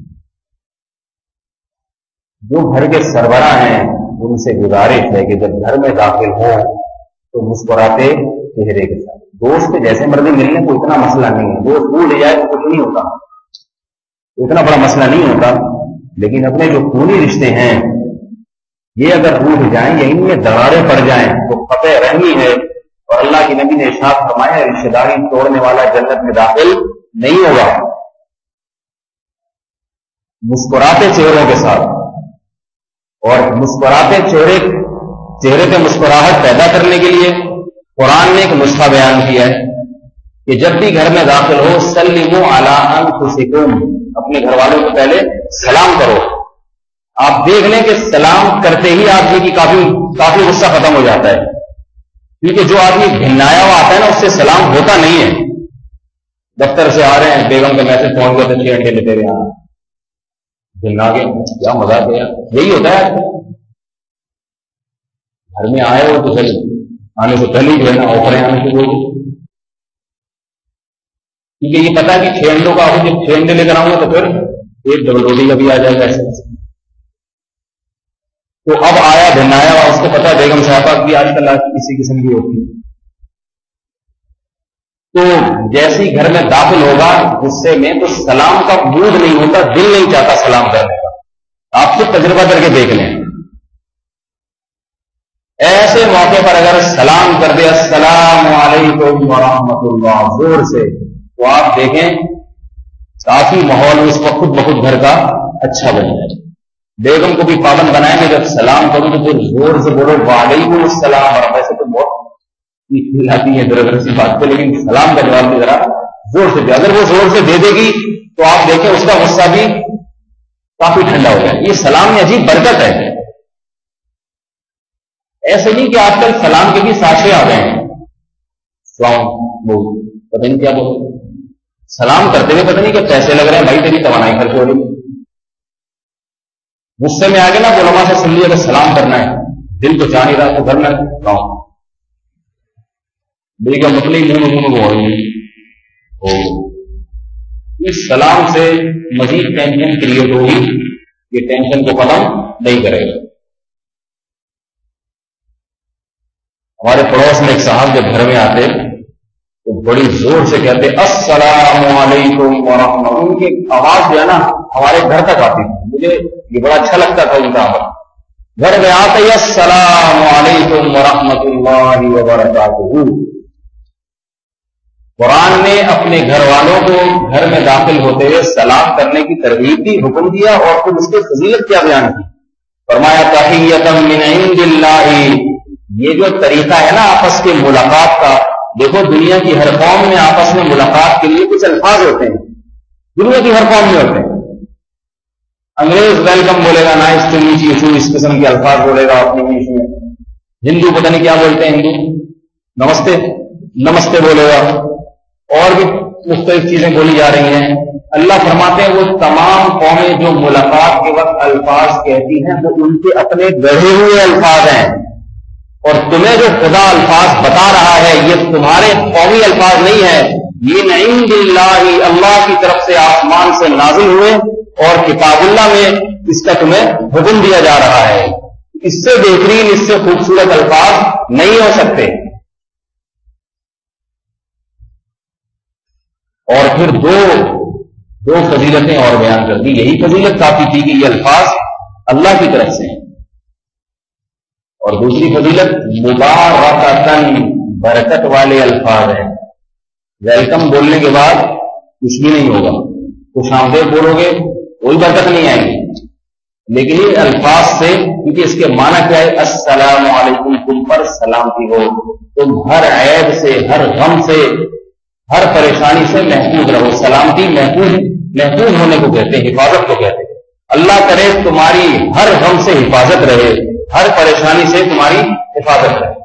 جو گھر کے سربراہ ہیں ان سے گزارش ہے کہ جب گھر میں داخل ہوں تو مسکراتے چہرے کے ساتھ. دوست جیسے مرضی ملنے کو اتنا مسئلہ نہیں ہے، دوست بھول جائے تو کچھ نہیں ہوتا، اتنا بڑا مسئلہ نہیں ہوتا. لیکن اپنے جو خونی رشتے ہیں یہ اگر ٹوٹ جائیں یا ان میں دراڑیں پڑ جائیں تو قطع رحمی ہے. اور اللہ کی نبی نے ارشاد فرمایا رشتے داری توڑنے والا جنت میں داخل نہیں ہوگا. مسکراتے چہروں کے ساتھ، اور مسکراتے چہرے پہ مسکراہٹ پیدا کرنے کے لیے قرآن نے ایک نسخہ بیان کیا ہے کہ جب بھی گھر میں داخل ہو سلموا علی انفسکم، اپنے گھر والوں کو پہلے سلام کرو. آپ دیکھ لیں کہ سلام کرتے ہی آدمی کی کافی غصہ ختم ہو جاتا ہے، کیونکہ جو آدمی گھنایا ہوا آتا ہے نا اس سے سلام ہوتا نہیں ہے. دفتر سے آ رہے ہیں، بیگم کا میسج پہنچ گیا تو 6 گھنٹے لیتے رہے ہیں، گھنا کے کیا مزہ کیا. یہی ہوتا ہے گھر میں آئے ہو تو چل آنے سے پہلے جو ہے نا آفریں آنے سے بول، کیونکہ یہ پتا کہ 6 گھنٹوں کا آؤ، جب 6 گھنٹے لے کر آؤں گا تو پھر ایک ڈبل روٹی کا بھی آ جائے گا ایسے. تو اب آیا بھنایا اور اس کو پتا بیگم صاحبہ کی آج کل کسی قسم کی ہوتی ہے. تو جیسے ہی گھر میں داخل ہوگا غصے میں تو سلام کا موڈ نہیں ہوتا، دل نہیں چاہتا سلام کرنے کا. آپ خود تجربہ کر کے دیکھ لیں. ایسے موقع پر اگر سلام کر دے السلام علیکم ورحمۃ اللہ زور سے، تو آپ دیکھیں کافی ماحول اس وقت خود بخود گھر کا اچھا بن جائے. بیگم کو بھی پابند بنائیں گے جب سلام کروں تو پھر زور سے بولو وعلیکم السلام. اور ویسے تو بہت کھلاتی ہے در سی بات پہ، لیکن سلام کا جواب بھی ذرا زور سے دے. اگر وہ زور سے دے دے گی تو آپ دیکھیں اس کا غصہ بھی کافی ٹھنڈا ہو جائے. یہ سلام میں عجیب برکت ہے. ایسے نہیں کہ آج کل سلام کے بھی ساشے آ گئے ہیں، سلام بول پتہ نہیں کیا بول، سلام کرتے ہوئے پتہ نہیں کہ پیسے لگ رہے ہیں، بھائی تیری توانائی خرچ ہو رہی. غصے میں آگے نا علماء سے سن لیا کہ سلام کرنا ہے، دل تو چاہ نہیں رہا تو گھر میں سلام بھائی کا مطلب منہ ہو رہی ہے. اس سلام سے مزید ٹینشن کریٹ ہوگی، یہ ٹینشن کو ختم نہیں کرے گا. ہمارے پڑوس میں ایک صاحب جب گھر میں آتے تو بڑی زور سے کہتے السلام علیکم ورحمۃ اللہ. ان کی آواز جو ہے نا ہمارے گھر تک آتی تھی، مجھے یہ بڑا اچھا لگتا تھا ان کا آواز. گھر میں آتے ہی السلام علیکم ورحمۃ اللہ وبرکاتہ. قرآن نے اپنے گھر والوں کو گھر میں داخل ہوتے ہوئے سلام کرنے کی ترغیب دی، حکم دیا، اور پھر اس کی فضیلت کیا بیان کی. فرمایا تحیۃ من عند اللہ. یہ جو طریقہ ہے نا آپس کے ملاقات کا، دیکھو دنیا کی ہر قوم میں آپس میں ملاقات کے لیے کچھ الفاظ ہوتے ہیں، دنیا کی ہر قوم میں ہوتے ہیں. انگریز ویلکم بولے گا، نائس ٹو میٹ یو، اس قسم کے الفاظ بولے گا اپنی انگلش میں. ہندو پتہ نہیں کیا بولتے ہیں، ہندو نمستے نمستے بولے گا، اور بھی مختلف چیزیں بولی جا رہی ہیں. اللہ فرماتے ہیں وہ تمام قومیں جو ملاقات کے وقت الفاظ کہتی ہیں وہ ان کے اپنے گڑھے ہوئے الفاظ ہیں، اور تمہیں جو خدا الفاظ بتا رہا ہے یہ تمہارے قومی الفاظ نہیں ہے، یہ من عند اللہ، اللہ کی طرف سے آسمان سے نازل ہوئے، اور کتاب اللہ میں اس کا تمہیں حکم دیا جا رہا ہے. اس سے بہترین، اس سے خوبصورت الفاظ نہیں ہو سکتے. اور پھر دو فضیلتیں اور بیان کر دی. یہی فضیلت کافی تھی کہ یہ الفاظ اللہ کی طرف سے ہیں. اور دوسری فضیلت مبارکتن، برکت والے الفاظ ہیں. ویلکم بولنے کے بعد کچھ بھی نہیں ہوگا، خوش آمدید بولو گے کوئی برکت نہیں آئے گی، لیکن یہ الفاظ سے، کیونکہ اس کے معنی کیا ہے، السلام علیکم، تم پر سلامتی ہو، تم ہر عیب سے، ہر غم سے، ہر پریشانی سے محفوظ رہو. سلامتی محفوظ ہونے کو کہتے ہیں، حفاظت کو کہتے ہیں. اللہ کرے تمہاری ہر غم سے حفاظت رہے، ہر پریشانی سے تمہاری حفاظت رہے،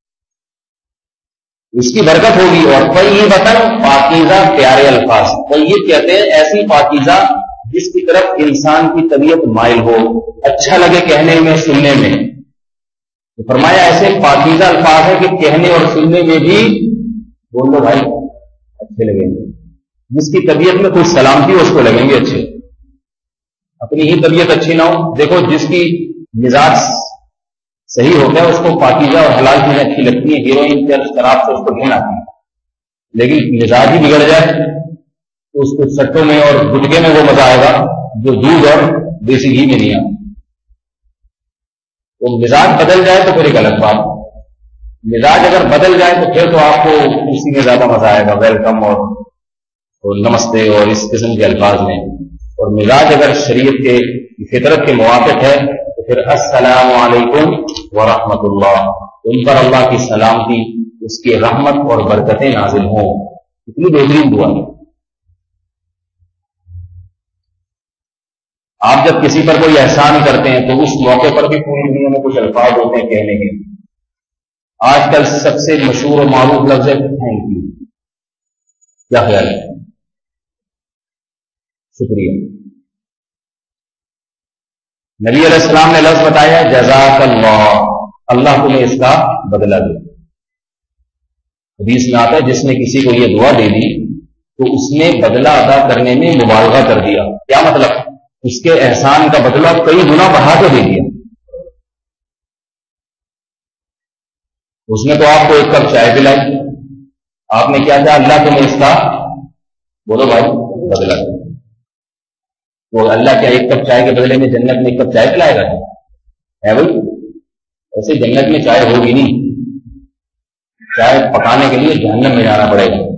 اس کی برکت ہوگی. اور طیبۃ، پاکیزہ پیارے الفاظ. طیب کہتے ہیں ایسی پاکیزہ جس کی طرف انسان کی طبیعت مائل ہو، اچھا لگے کہنے میں، سننے میں. تو فرمایا ایسے پاکیزہ الفاظ ہے کہ کہنے اور سننے میں بھی بول لو بھائی اچھے لگیں گے. جس کی طبیعت میں کوئی سلامتی ہو اس کو لگیں گے اچھے. اپنی ہی طبیعت اچھی نہ ہو، دیکھو جس کی مزاج صحیح ہوتا ہے اس کو پاکیزہ اور حلال چیزیں اچھی لگتی ہیں. ہیروئن کے شراب سے اس کو گھن آتی ہے، لیکن مزاج ہی بگڑ جائے تو اس کو سٹوں میں اور گٹکے میں وہ مزہ آئے گا جو دودھ اور دیسی گھی میں نہیں آتا. تو مزاج بدل جائے تو پھر ایک الگ بات. مزاج اگر بدل جائے تو پھر تو آپ کو اسی میں زیادہ مزہ آئے گا، ویلکم اور نمستے اور اس قسم کے الفاظ میں. اور مزاج اگر شریعت کے فطرت کے موافق ہے تو پھر السلام علیکم ورحمۃ اللہ، ان پر اللہ کی سلامتی، اس کی رحمت اور برکتیں نازل ہوں. اتنی بہترین دعا ہے. آپ جب کسی پر کوئی احسان کرتے ہیں تو اس موقع پر بھی پوری دنیا میں کچھ الفاظ ہوتے ہیں کہنے کے. آج کل سب سے مشہور اور معروف لفظ ہے تھینک یو. کیا خیال ہے؟ شکریہ. نبی علیہ السلام نے لفظ بتایا جزاک اللہ، اللہ تمہیں اس کا بدلہ دے. حدیث میں آتا ہے جس نے کسی کو یہ دعا دے دی تو اس نے بدلہ ادا کرنے میں مبالغہ کر دیا. کیا مطلب؟ اس کے احسان کا بدلہ کئی گنا بڑھا کے دے دیا. اس نے تو آپ کو ایک کپ چائے پلائی، آپ نے کیا کہا اللہ تمہیں اس کا، بولو بھائی، بدلہ دے. تو اللہ کیا ایک کپ چائے کے بدلے میں جنت میں ایک کپ چائے پلائے گا ہے بھائی؟ ایسے جنت میں چائے ہوگی نہیں. چائے پکانے کے لیے جہنم میں جانا پڑے گا.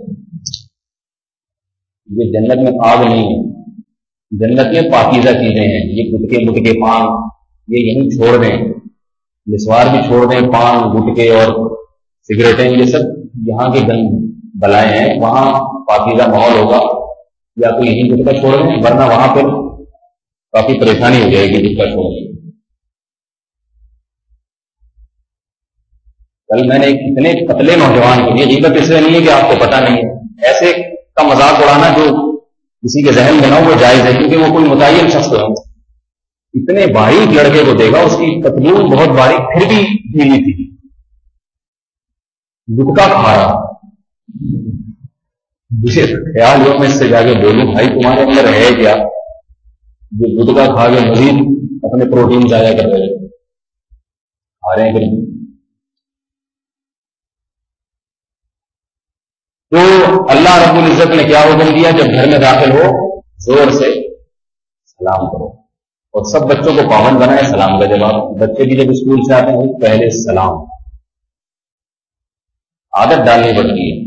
یہ جنت میں آگ نہیں ہے، جنت میں پاکیزہ چیزیں ہیں. یہ گٹکے پان یہ یہیں چھوڑ دیں، مسوار بھی چھوڑ دیں، پان گٹکے اور سگریٹیں یہ سب یہاں کے بلائیں ہیں. وہاں پاکیزہ ماحول ہوگا، یا تو یہیں گٹکا چھوڑ دیں، ورنہ وہاں پھر کافی پریشانی ہو جائے گی گٹکا چھوڑنے. کل میں نے اتنے پتلے نوجوان کے لیے، غیبت اس لیے نہیں ہے کہ آپ کو پتہ نہیں ہے، ایسے کا مذاق اڑانا جو کسی کے ذہن میں نہ ہو وہ جائز ہے، کیونکہ وہ کوئی متعین شخص ہو. اتنے باریک لڑکے کو دیکھا، اس کی پتلون بہت باریک پھر بھی ڈھیلی تھی، گٹکا کھا رہا. مجھے خیال ہو میں اس سے جا کے بولوں بھائی تمہارے اندر ہے کیا جو گٹکا کھا کے مزید اپنے پروٹین ضائع کر رہے کھا رہے ہیں کہ نہیں. تو اللہ رب العزت نے کیا حکم دیا؟ جب گھر میں داخل ہو زور سے سلام کرو، اور سب بچوں کو پابند بنائے سلام کا جواب. بچے بھی جب اسکول سے آتے ہیں پہلے سلام، عادت ڈالنی پڑتی ہے.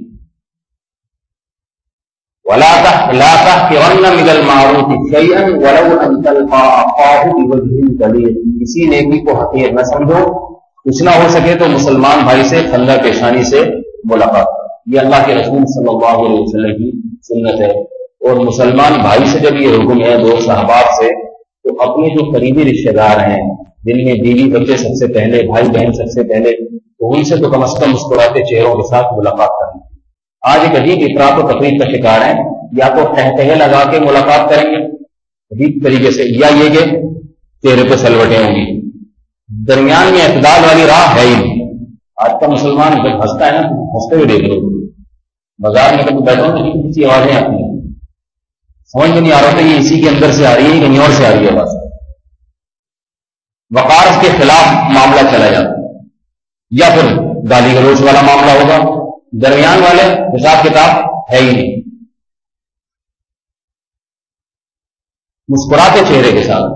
وَلَا تَحْقِرَنَّ مِنَ الْمَعْرُوفِ شَيْئًا وَلَوْ أَن تَلْقَىٰ أَخَاكَ بِوَجْهٍ طَلِيقٍ. کسی نیکی کو حقیر نہ سمجھو، کچھ نہ ہو سکے تو مسلمان بھائی سے خندہ پیشانی سے ملاقات. یہ اللہ کے رسول صلی اللہ علیہ وسلم کی سنت ہے. اور مسلمان بھائی سے جب یہ حکم ہے دوست احباب سے، تو اپنے جو قریبی رشتے دار ہیں جن میں بیوی بچے سب سے پہلے، بھائی بہن سب سے پہلے، تو ان سے تو کم از کم مسکراتے چہروں کے ساتھ ملاقات کریں. آج ایک عجیب افراط و تفریط کا شکار ہیں، یا تو تہتہے لگا کے ملاقات کریں گے عجیب طریقے سے، یا یہ کہ چہرے پہ سلوٹیں ہوں گی. درمیان میں اعتدال والی راہ ہے ہی نہیں. آج کا مسلمان جب ہنستا ہے نا تو ہنستے ہوئے دیکھ لو. بازار میں کبھی بیٹھو تو کسی آوازیں آتی ہیں، سمجھ میں نہیں آ رہا تھا یہ اسی کے اندر سے آ رہی ہے کہیں اور سے آ رہی ہے آواز. وقار کے خلاف معاملہ چلا جاتا ہے، یا پھر گالی گلوچ والا معاملہ ہوگا. درمیان والے حساب کتاب ہے ہی نہیں. مسکراتے چہرے کے ساتھ.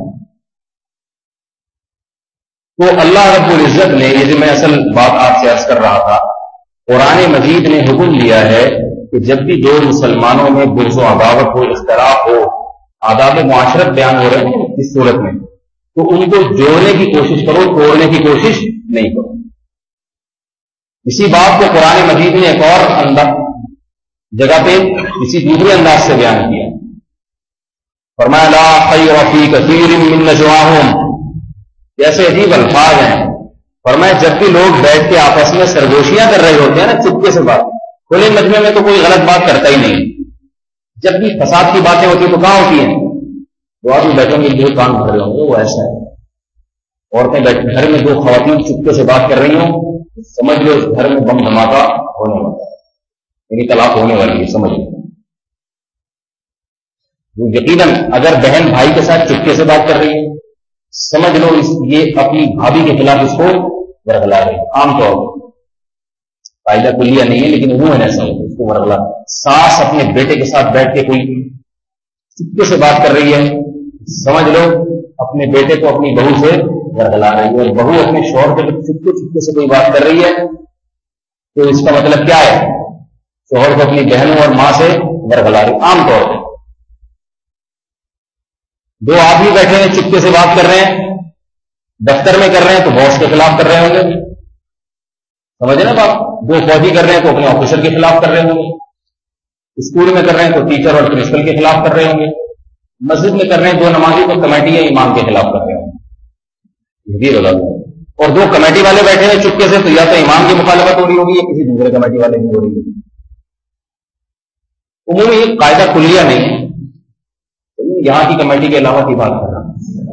تو اللہ رب العزت نے، یہ جو میں اصل بات آپ سے عرض کر رہا تھا، قرآن مجید نے حکم دیا ہے کہ جب بھی دو مسلمانوں میں بغض و عداوت ہو، اختلاف ہو، آداب معاشرت بیان ہو رہے ہیں اس صورت میں، تو ان کو جوڑنے کی کوشش کرو، توڑنے کی کوشش نہیں کرو. اسی بات کو قرآن مجید نے ایک اور جگہ پہ کسی دوسرے انداز سے بیان کیا. فرمایا لا خیر فی کثیر من نجواہم، جیسے عجیب الفاظ ہیں. فرمایا جب بھی لوگ بیٹھ کے آپس میں سرگوشیاں کر رہے ہوتے ہیں نا، چپکے سے بات، کھلے مجمع میں تو کوئی غلط بات کرتا ہی نہیں. جب بھی فساد کی باتیں ہوتی ہیں تو کہاں ہوتی ہیں؟ وہ آدمی بیٹھیں گے جو کام کر رہے ہوں گے، وہ ایسا ہے. عورتیں بیٹھ گھر میں دو خواتین چپکے سے بات کر رہی ہوں، سمجھ لو اس گھر میں بم دھماکہ ہونے والا ہے، یعنی طلاق ہونے والی ہے. سمجھ لو یقیناً اگر بہن بھائی کے ساتھ چپکے سے بات کر رہی ہے، سمجھ لو یہ اپنی بھابھی کے خلاف اس کو ورغلا رہی ہے. عام طور پر قاعدہ کلیہ نہیں ہے لیکن عموماً ایسا ہوتا ہے، اس کو ورغلا. ساس اپنے بیٹے کے ساتھ بیٹھ کے کوئی چپکے سے بات کر رہی ہے، سمجھ لو اپنے بیٹے کو اپنی بہو سے ورغلا رہی ہے. اور بہو اپنے شوہر کے چپکے سے کوئی بات کر رہی ہے تو اس کا مطلب کیا ہے؟ شوہر کو اپنی بہنوں اور ماں سے ورغلا رہی. عام طور پر دو آدمی بیٹھے ہیں چپکے سے بات کر رہے ہیں، دفتر میں کر رہے ہیں تو باس کے خلاف کر رہے ہوں گے، سمجھے نا بات. دو فوجی کر رہے ہیں تو اپنے آفیسر کے خلاف کر رہے ہوں گے، اسکول میں کر رہے ہیں تو ٹیچر اور پرنسپل کے خلاف کر رہے ہوں گے، مسجد میں کر رہے ہیں دو نمازی تو کمیٹی یا امام کے خلاف کر رہے ہوں گے. یہ بھی غلط ہے. اور دو کمیٹی والے بیٹھے ہیں چپکے سے تو یا تو امام کی مخالفت ہو رہی ہوگی یا کسی دوسرے کمیٹی والے کی ہو رہی ہوگی. عمومی یہ قاعدہ کلیہ نہیں ہے، یہاں کی کمیٹی کے علاوہ کی بات کر رہا ہوں.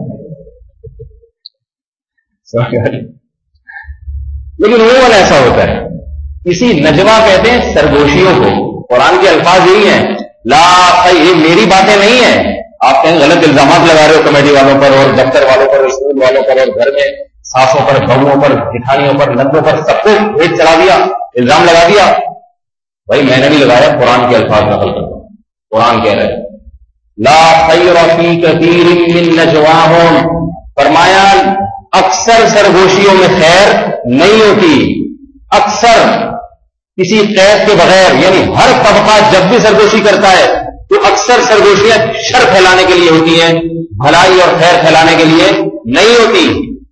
لیکن عموماً ایسا ہوتا ہے. اسی نجوا کہتے ہیں سرگوشیوں کو. قرآن کے الفاظ یہی ہیں، لا، یہ میری باتیں نہیں ہیں. آپ کہیں غلط الزامات لگا رہے ہو کمیٹی والوں پر اور دفتر والوں پر، اسکول والوں پر، اور گھر میں ساسوں پر، بہوؤں پر، جٹھانیوں پر، نندوں پر، سب کو بھیج چلا دیا، الزام لگا دیا. بھائی میں نے نہیں لگایا، قرآن کے الفاظ نقل کرتا ہوں. قرآن کہہ رہے لا خیر فی کثیر من نجواہم، فرمایا اکثر سرگوشیوں میں خیر نہیں ہوتی. اکثر کسی قید کے بغیر، یعنی ہر طبقہ جب بھی سرگوشی کرتا ہے تو اکثر سرگوشیاں شر پھیلانے کے لیے ہوتی ہیں، بھلائی اور خیر پھیلانے کے لیے نہیں ہوتی.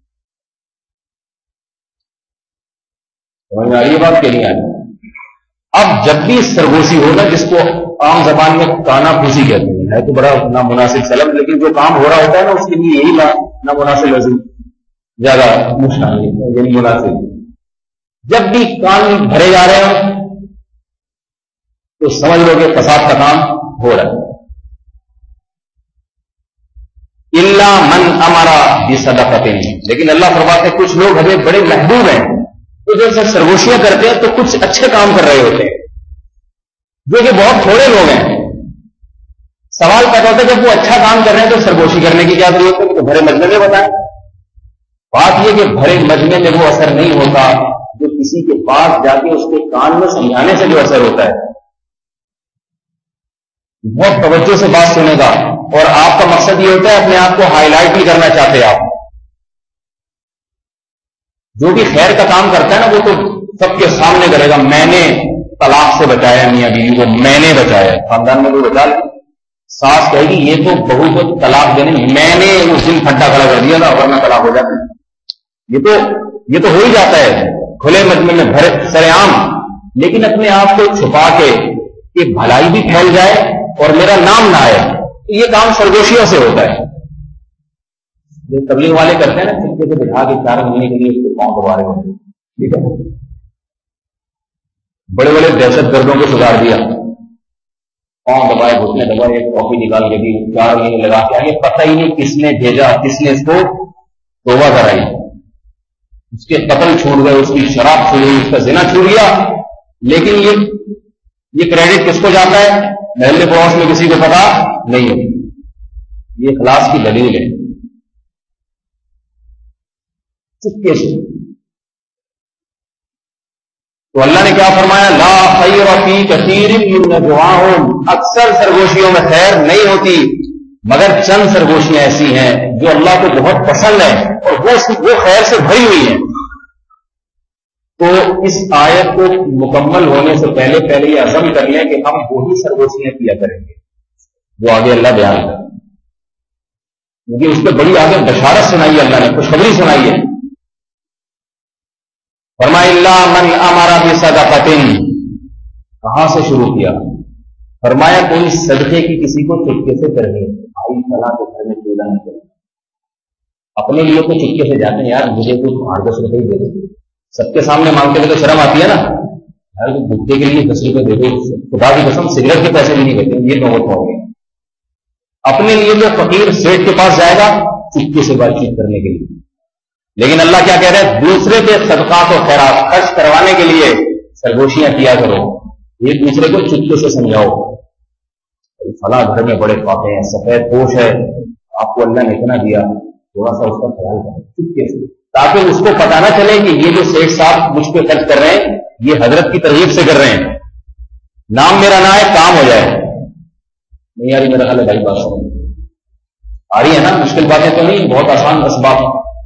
سمجھ میں آ رہی ہے بات کہ نہیں آ رہی؟ اب جب بھی سرگوشی ہوگا، جس کو عام زبان میں کانا پھوسی کہتے ہیں، ہے تو بڑا نامناسب سلم، لیکن جو کام ہو رہا ہوتا ہے نا اس کے لیے یہی نامناسب لفظ زیادہ مشکل یعنی مناسب. جب بھی کان بھرے جا رہے ہوں تو سمجھ لو کہ فساد کا کام ہو رہا ہے. الا من امر بصدقۃ، لیکن اللہ فرماتے ہیں کچھ لوگ ہمیں بڑے محبوب ہیں تو جیسے سرگوشیاں کرتے ہیں تو کچھ اچھے کام کر رہے ہوتے ہیں، جو کہ بہت تھوڑے لوگ ہیں. سوال پیدا ہوتا ہے جب وہ اچھا کام کر رہے ہیں تو سرگوشی کرنے کی کیا ضرورت ہے؟ تو بھرے مجمع میں بتائیں. بات یہ کہ بھرے مجمع میں وہ اثر نہیں ہوتا جو کسی کے پاس جا کے اس کے کان میں سمجھانے سے جو اثر ہوتا ہے. بہت توجہ سے بات سنے گا اور آپ کا مقصد یہ ہوتا ہے اپنے آپ کو ہائی لائٹ نہیں کرنا چاہتے آپ. جو بھی خیر کا کام کرتا ہے نا وہ تو سب کے سامنے کرے گا، میں نے طلاق سے بچایا میاں بیوی کو، میں نے بچایا. خاندان میں کوئی بچا لے، ساس کہے گی یہ تو بہو کو طلاق دینے میں نے اس دن کھڈا کھڑا کر دیا تھا ورنہ طلاق ہو جاتی. یہ تو ہو ہی جاتا ہے کھلے مجمع میں بھرے سر عام. لیکن اپنے آپ کو چھپا کے کہ بھلائی بھی پھیل جائے اور میرا نام نہ آئے، یہ کام سرگوشیوں سے ہوتا ہے. جو تبلیغ والے کرتے ہیں نا چپکے سے بٹھا کے 4 مہینے کے لیے اس کے پاؤں دبا رہے ہوتے ہیں، ٹھیک ہے، بڑے بڑے دہشت گردوں کو سدھار دیا، پاؤں دبائے، گھٹنے دبائے، ایک کاپی نکال کے دی، 4 مہینے لگا کے آگے، پتہ ہی نہیں کس نے بھیجا، کس نے اس کو توبہ کرائی. اس کے قتل چھوٹ گئے، اس کی شراب چھوٹ گئی، اس کا زنا چھوٹ گیا. لیکن یہ کریڈٹ کس کو جاتا ہے؟ محلے پڑوس میں کسی کو پتا نہیں ہے. یہ اخلاص کی دلیل ہے. چپکے سے. تو اللہ نے کیا فرمایا؟ لا خیر فی کثیر من نجواہم، اکثر سرگوشیوں میں خیر نہیں ہوتی. مگر چند سرگوشیاں ایسی ہیں جو اللہ کو بہت پسند ہیں اور وہ خیر سے بھری ہوئی ہیں. تو اس آیت کو مکمل ہونے سے پہلے یہ عزم کر لیں کہ ہم وہی سرگوشیاں کیا کریں گے جو آگے اللہ بیان کرے. کیونکہ اس پہ بڑی آگے بشارت سنائی ہے، اللہ نے خوشخبری سنائی ہے. فرمایا اللہ من امر بصدقۃ، کہاں سے شروع کیا؟ فرمایا کوئی صدقے کی کسی کو چپکے سے کرنی، بھائی فلاں کے گھر میں چولہا نہیں کرنا. اپنے لیے تو چپکے سے جاتے ہیں، یار مجھے کوئی 8-10 روپئے دے دو. سب کے سامنے مانگتے ہوئے تو شرم آتی ہے نا، یار بھٹے کے لیے 10 روپئے دے دو. خدا کی قسم سگریٹ کے پیسے بھی نہیں دیتے، یہ نوبت ہو گئی. اپنے لیے جو فقیر سیٹ کے پاس جائے گا چپکے سے بات چیت کرنے کے لیے. لیکن اللہ کیا کہہ رہے ہیں؟ دوسرے کے صدقات و خیرات خرچ کروانے کے لیے سرگوشیاں کیا کرو، ایک دوسرے کو چپکے سے سمجھاؤ. فلاں گھر میں بڑے پاتے ہیں، سفید پوش ہے، آپ کو اللہ نے اتنا دیا، تھوڑا سا اس کا خیال کرو چپکے سے، تاکہ اس کو پتہ نہ چلے کہ یہ جو سیٹ صاحب مجھ پہ خرچ کر رہے ہیں یہ حضرت کی ترغیب سے کر رہے ہیں. نام میرا نہ ہے، کام ہو جائے. نہیں آ رہی میرا خیال ہے بھائی بات سمجھ آ رہی ہے نا؟ مشکل باتیں تو نہیں، بہت آسان اسباب.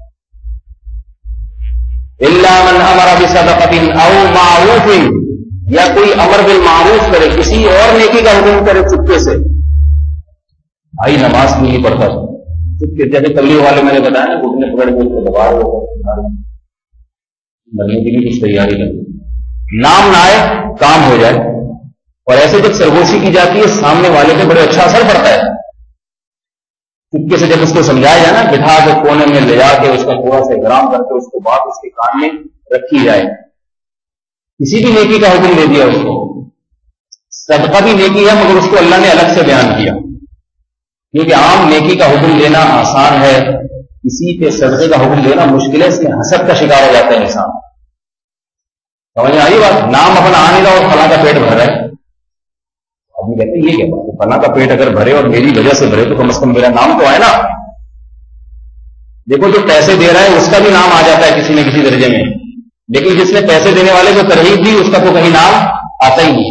الا من امر بصدقۃ او معروف، یا کوئی امر بالمعروف کرے، کسی اور نیکی کا حکم کرے چپکے سے. بھائی نماز بھی نہیں پڑھتا چپکے، جیسے تبلیغ والے میں نے بتایا نا، گھٹنے پکڑ کے اس کو دبا رہے، مرنے کی بھی کچھ تیاری کریں، نام نہ آئے کام ہو جائے. اور ایسے جب سرگوشی کی جاتی ہے سامنے والے پہ بڑے اچھا اثر پڑتا ہے. چپکے سے جب اس کو سمجھایا جائے نا، بٹھا کے کونے میں لے جا کے اس کا تھوڑا سا احترام کر کے اس کو بات اس کے کان میں رکھی جائے. کسی بھی نیکی کا حکم دے دیا اس کو. صدقہ بھی نیکی ہے مگر اس کو اللہ نے الگ سے بیان کیا، کیونکہ عام نیکی کا حکم دینا آسان ہے، کسی کے صدقے کا حکم دینا مشکل ہے. اس میں حسد کا شکار ہو جاتا ہے انسان. سمجھ میں آئی بات؟ نام اپنا آ نہیں رہا اور فلاں کا پیٹ بھر رہا ہے. آدمی کہتے ہیں یہ کیا بات ہے، فلاں کا پیٹ اگر بھرے اور میری وجہ سے بھرے تو کم از کم میرا نام تو آئے نا. دیکھو جو پیسے دے رہا ہے اس کا بھی نام آ جاتا ہے کسی نہ کسی درجے میں، لیکن جس نے پیسے دینے والے کو ترغیب دی اس کا تو کہیں نام آتا ہی نہیں.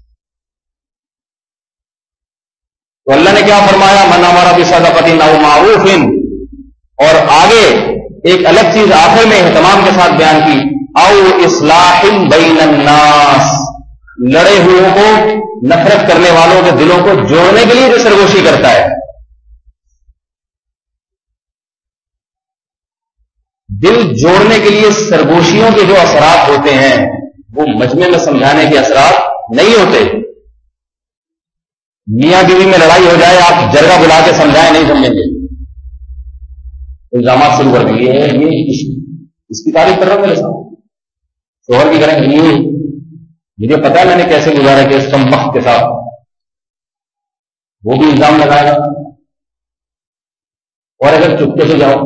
تو اللہ نے کیا فرمایا؟ من امر بصدقۃ او معروف، اور آگے ایک الگ چیز آخر میں اہتمام کے ساتھ بیان کی، او اصلاح بین الناس، لڑے ہوئے کو، نفرت کرنے والوں کے دلوں کو جوڑنے کے لیے جو سرگوشی کرتا ہے. دل جوڑنے کے لیے سرگوشیوں کے جو اثرات ہوتے ہیں وہ مجمع میں سمجھانے کے اثرات نہیں ہوتے. میاں بیوی میں لڑائی ہو جائے، آپ جرگہ بلا کے سمجھائیں نہیں سمجھیں گے، الزامات شروع کر دیں گے. یہ اس کی تعریف کر رہا ہوں میرے ساتھ. شوہر کی کریں گے، مجھے پتا ہے میں نے کیسے گزارا کہ اس کم وقت کے ساتھ، وہ بھی الزام لگائے گا. اور اگر چپکے سے جاؤ،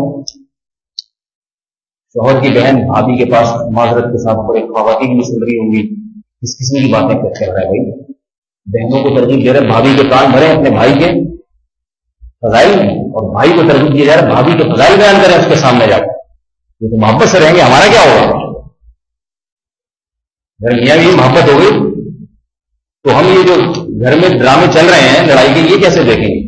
شوہر کی بہن بھابھی کے پاس معذرت کے ساتھ بڑے خواتین بھی سن رہی ہوں گی، کس قسم کی باتیں کر رہا ہے بھائی. بہنوں کو ترغیب دے رہے، بھابھی کے کان بھرے اپنے بھائی کے فضائل میں، اور بھائی کو ترغیب دیا جا رہا ہے بھابھی کے فضائل بیان کریں اس کے سامنے جا کے. یہ تو محبت سے رہیں گے، ہمارا کیا ہوگا؟ اگر میاں بھی محبت ہو گئی تو ہم یہ جو گھر میں ڈرامے چل رہے ہیں لڑائی کے، یہ کیسے دیکھیں گے؟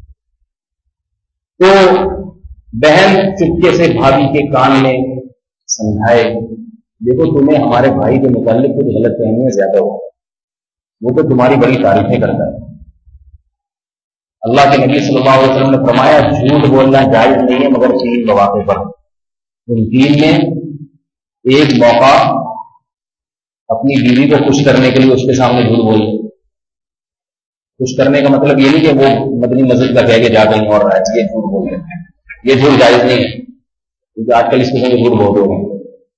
تو بہن چپکے سے بھابھی کے کان میں سمجھائے، دیکھو تمہیں ہمارے بھائی کے متعلق کچھ غلط فہمیاں زیادہ ہو، وہ تو تمہاری بڑی تعریفیں کرتا ہے. اللہ کے نبی صلی اللہ علیہ وسلم نے فرمایا جھوٹ بولنا جائز نہیں ہے مگر 3 مواقع پر. ان 3 میں ایک موقع اپنی بیوی کو خوش کرنے کے لیے اس کے سامنے جھوٹ بولے. خوش کرنے کا مطلب یہ نہیں کہ وہ مدنی مسجد کا کہہ کے جا کہیں اور رہا ہے، یہ جھوٹ بول رہے ہیں، یہ جھوٹ جائز نہیں ہے، کیونکہ آج کل اس قسم کے جھوٹ بہت ہو گئے.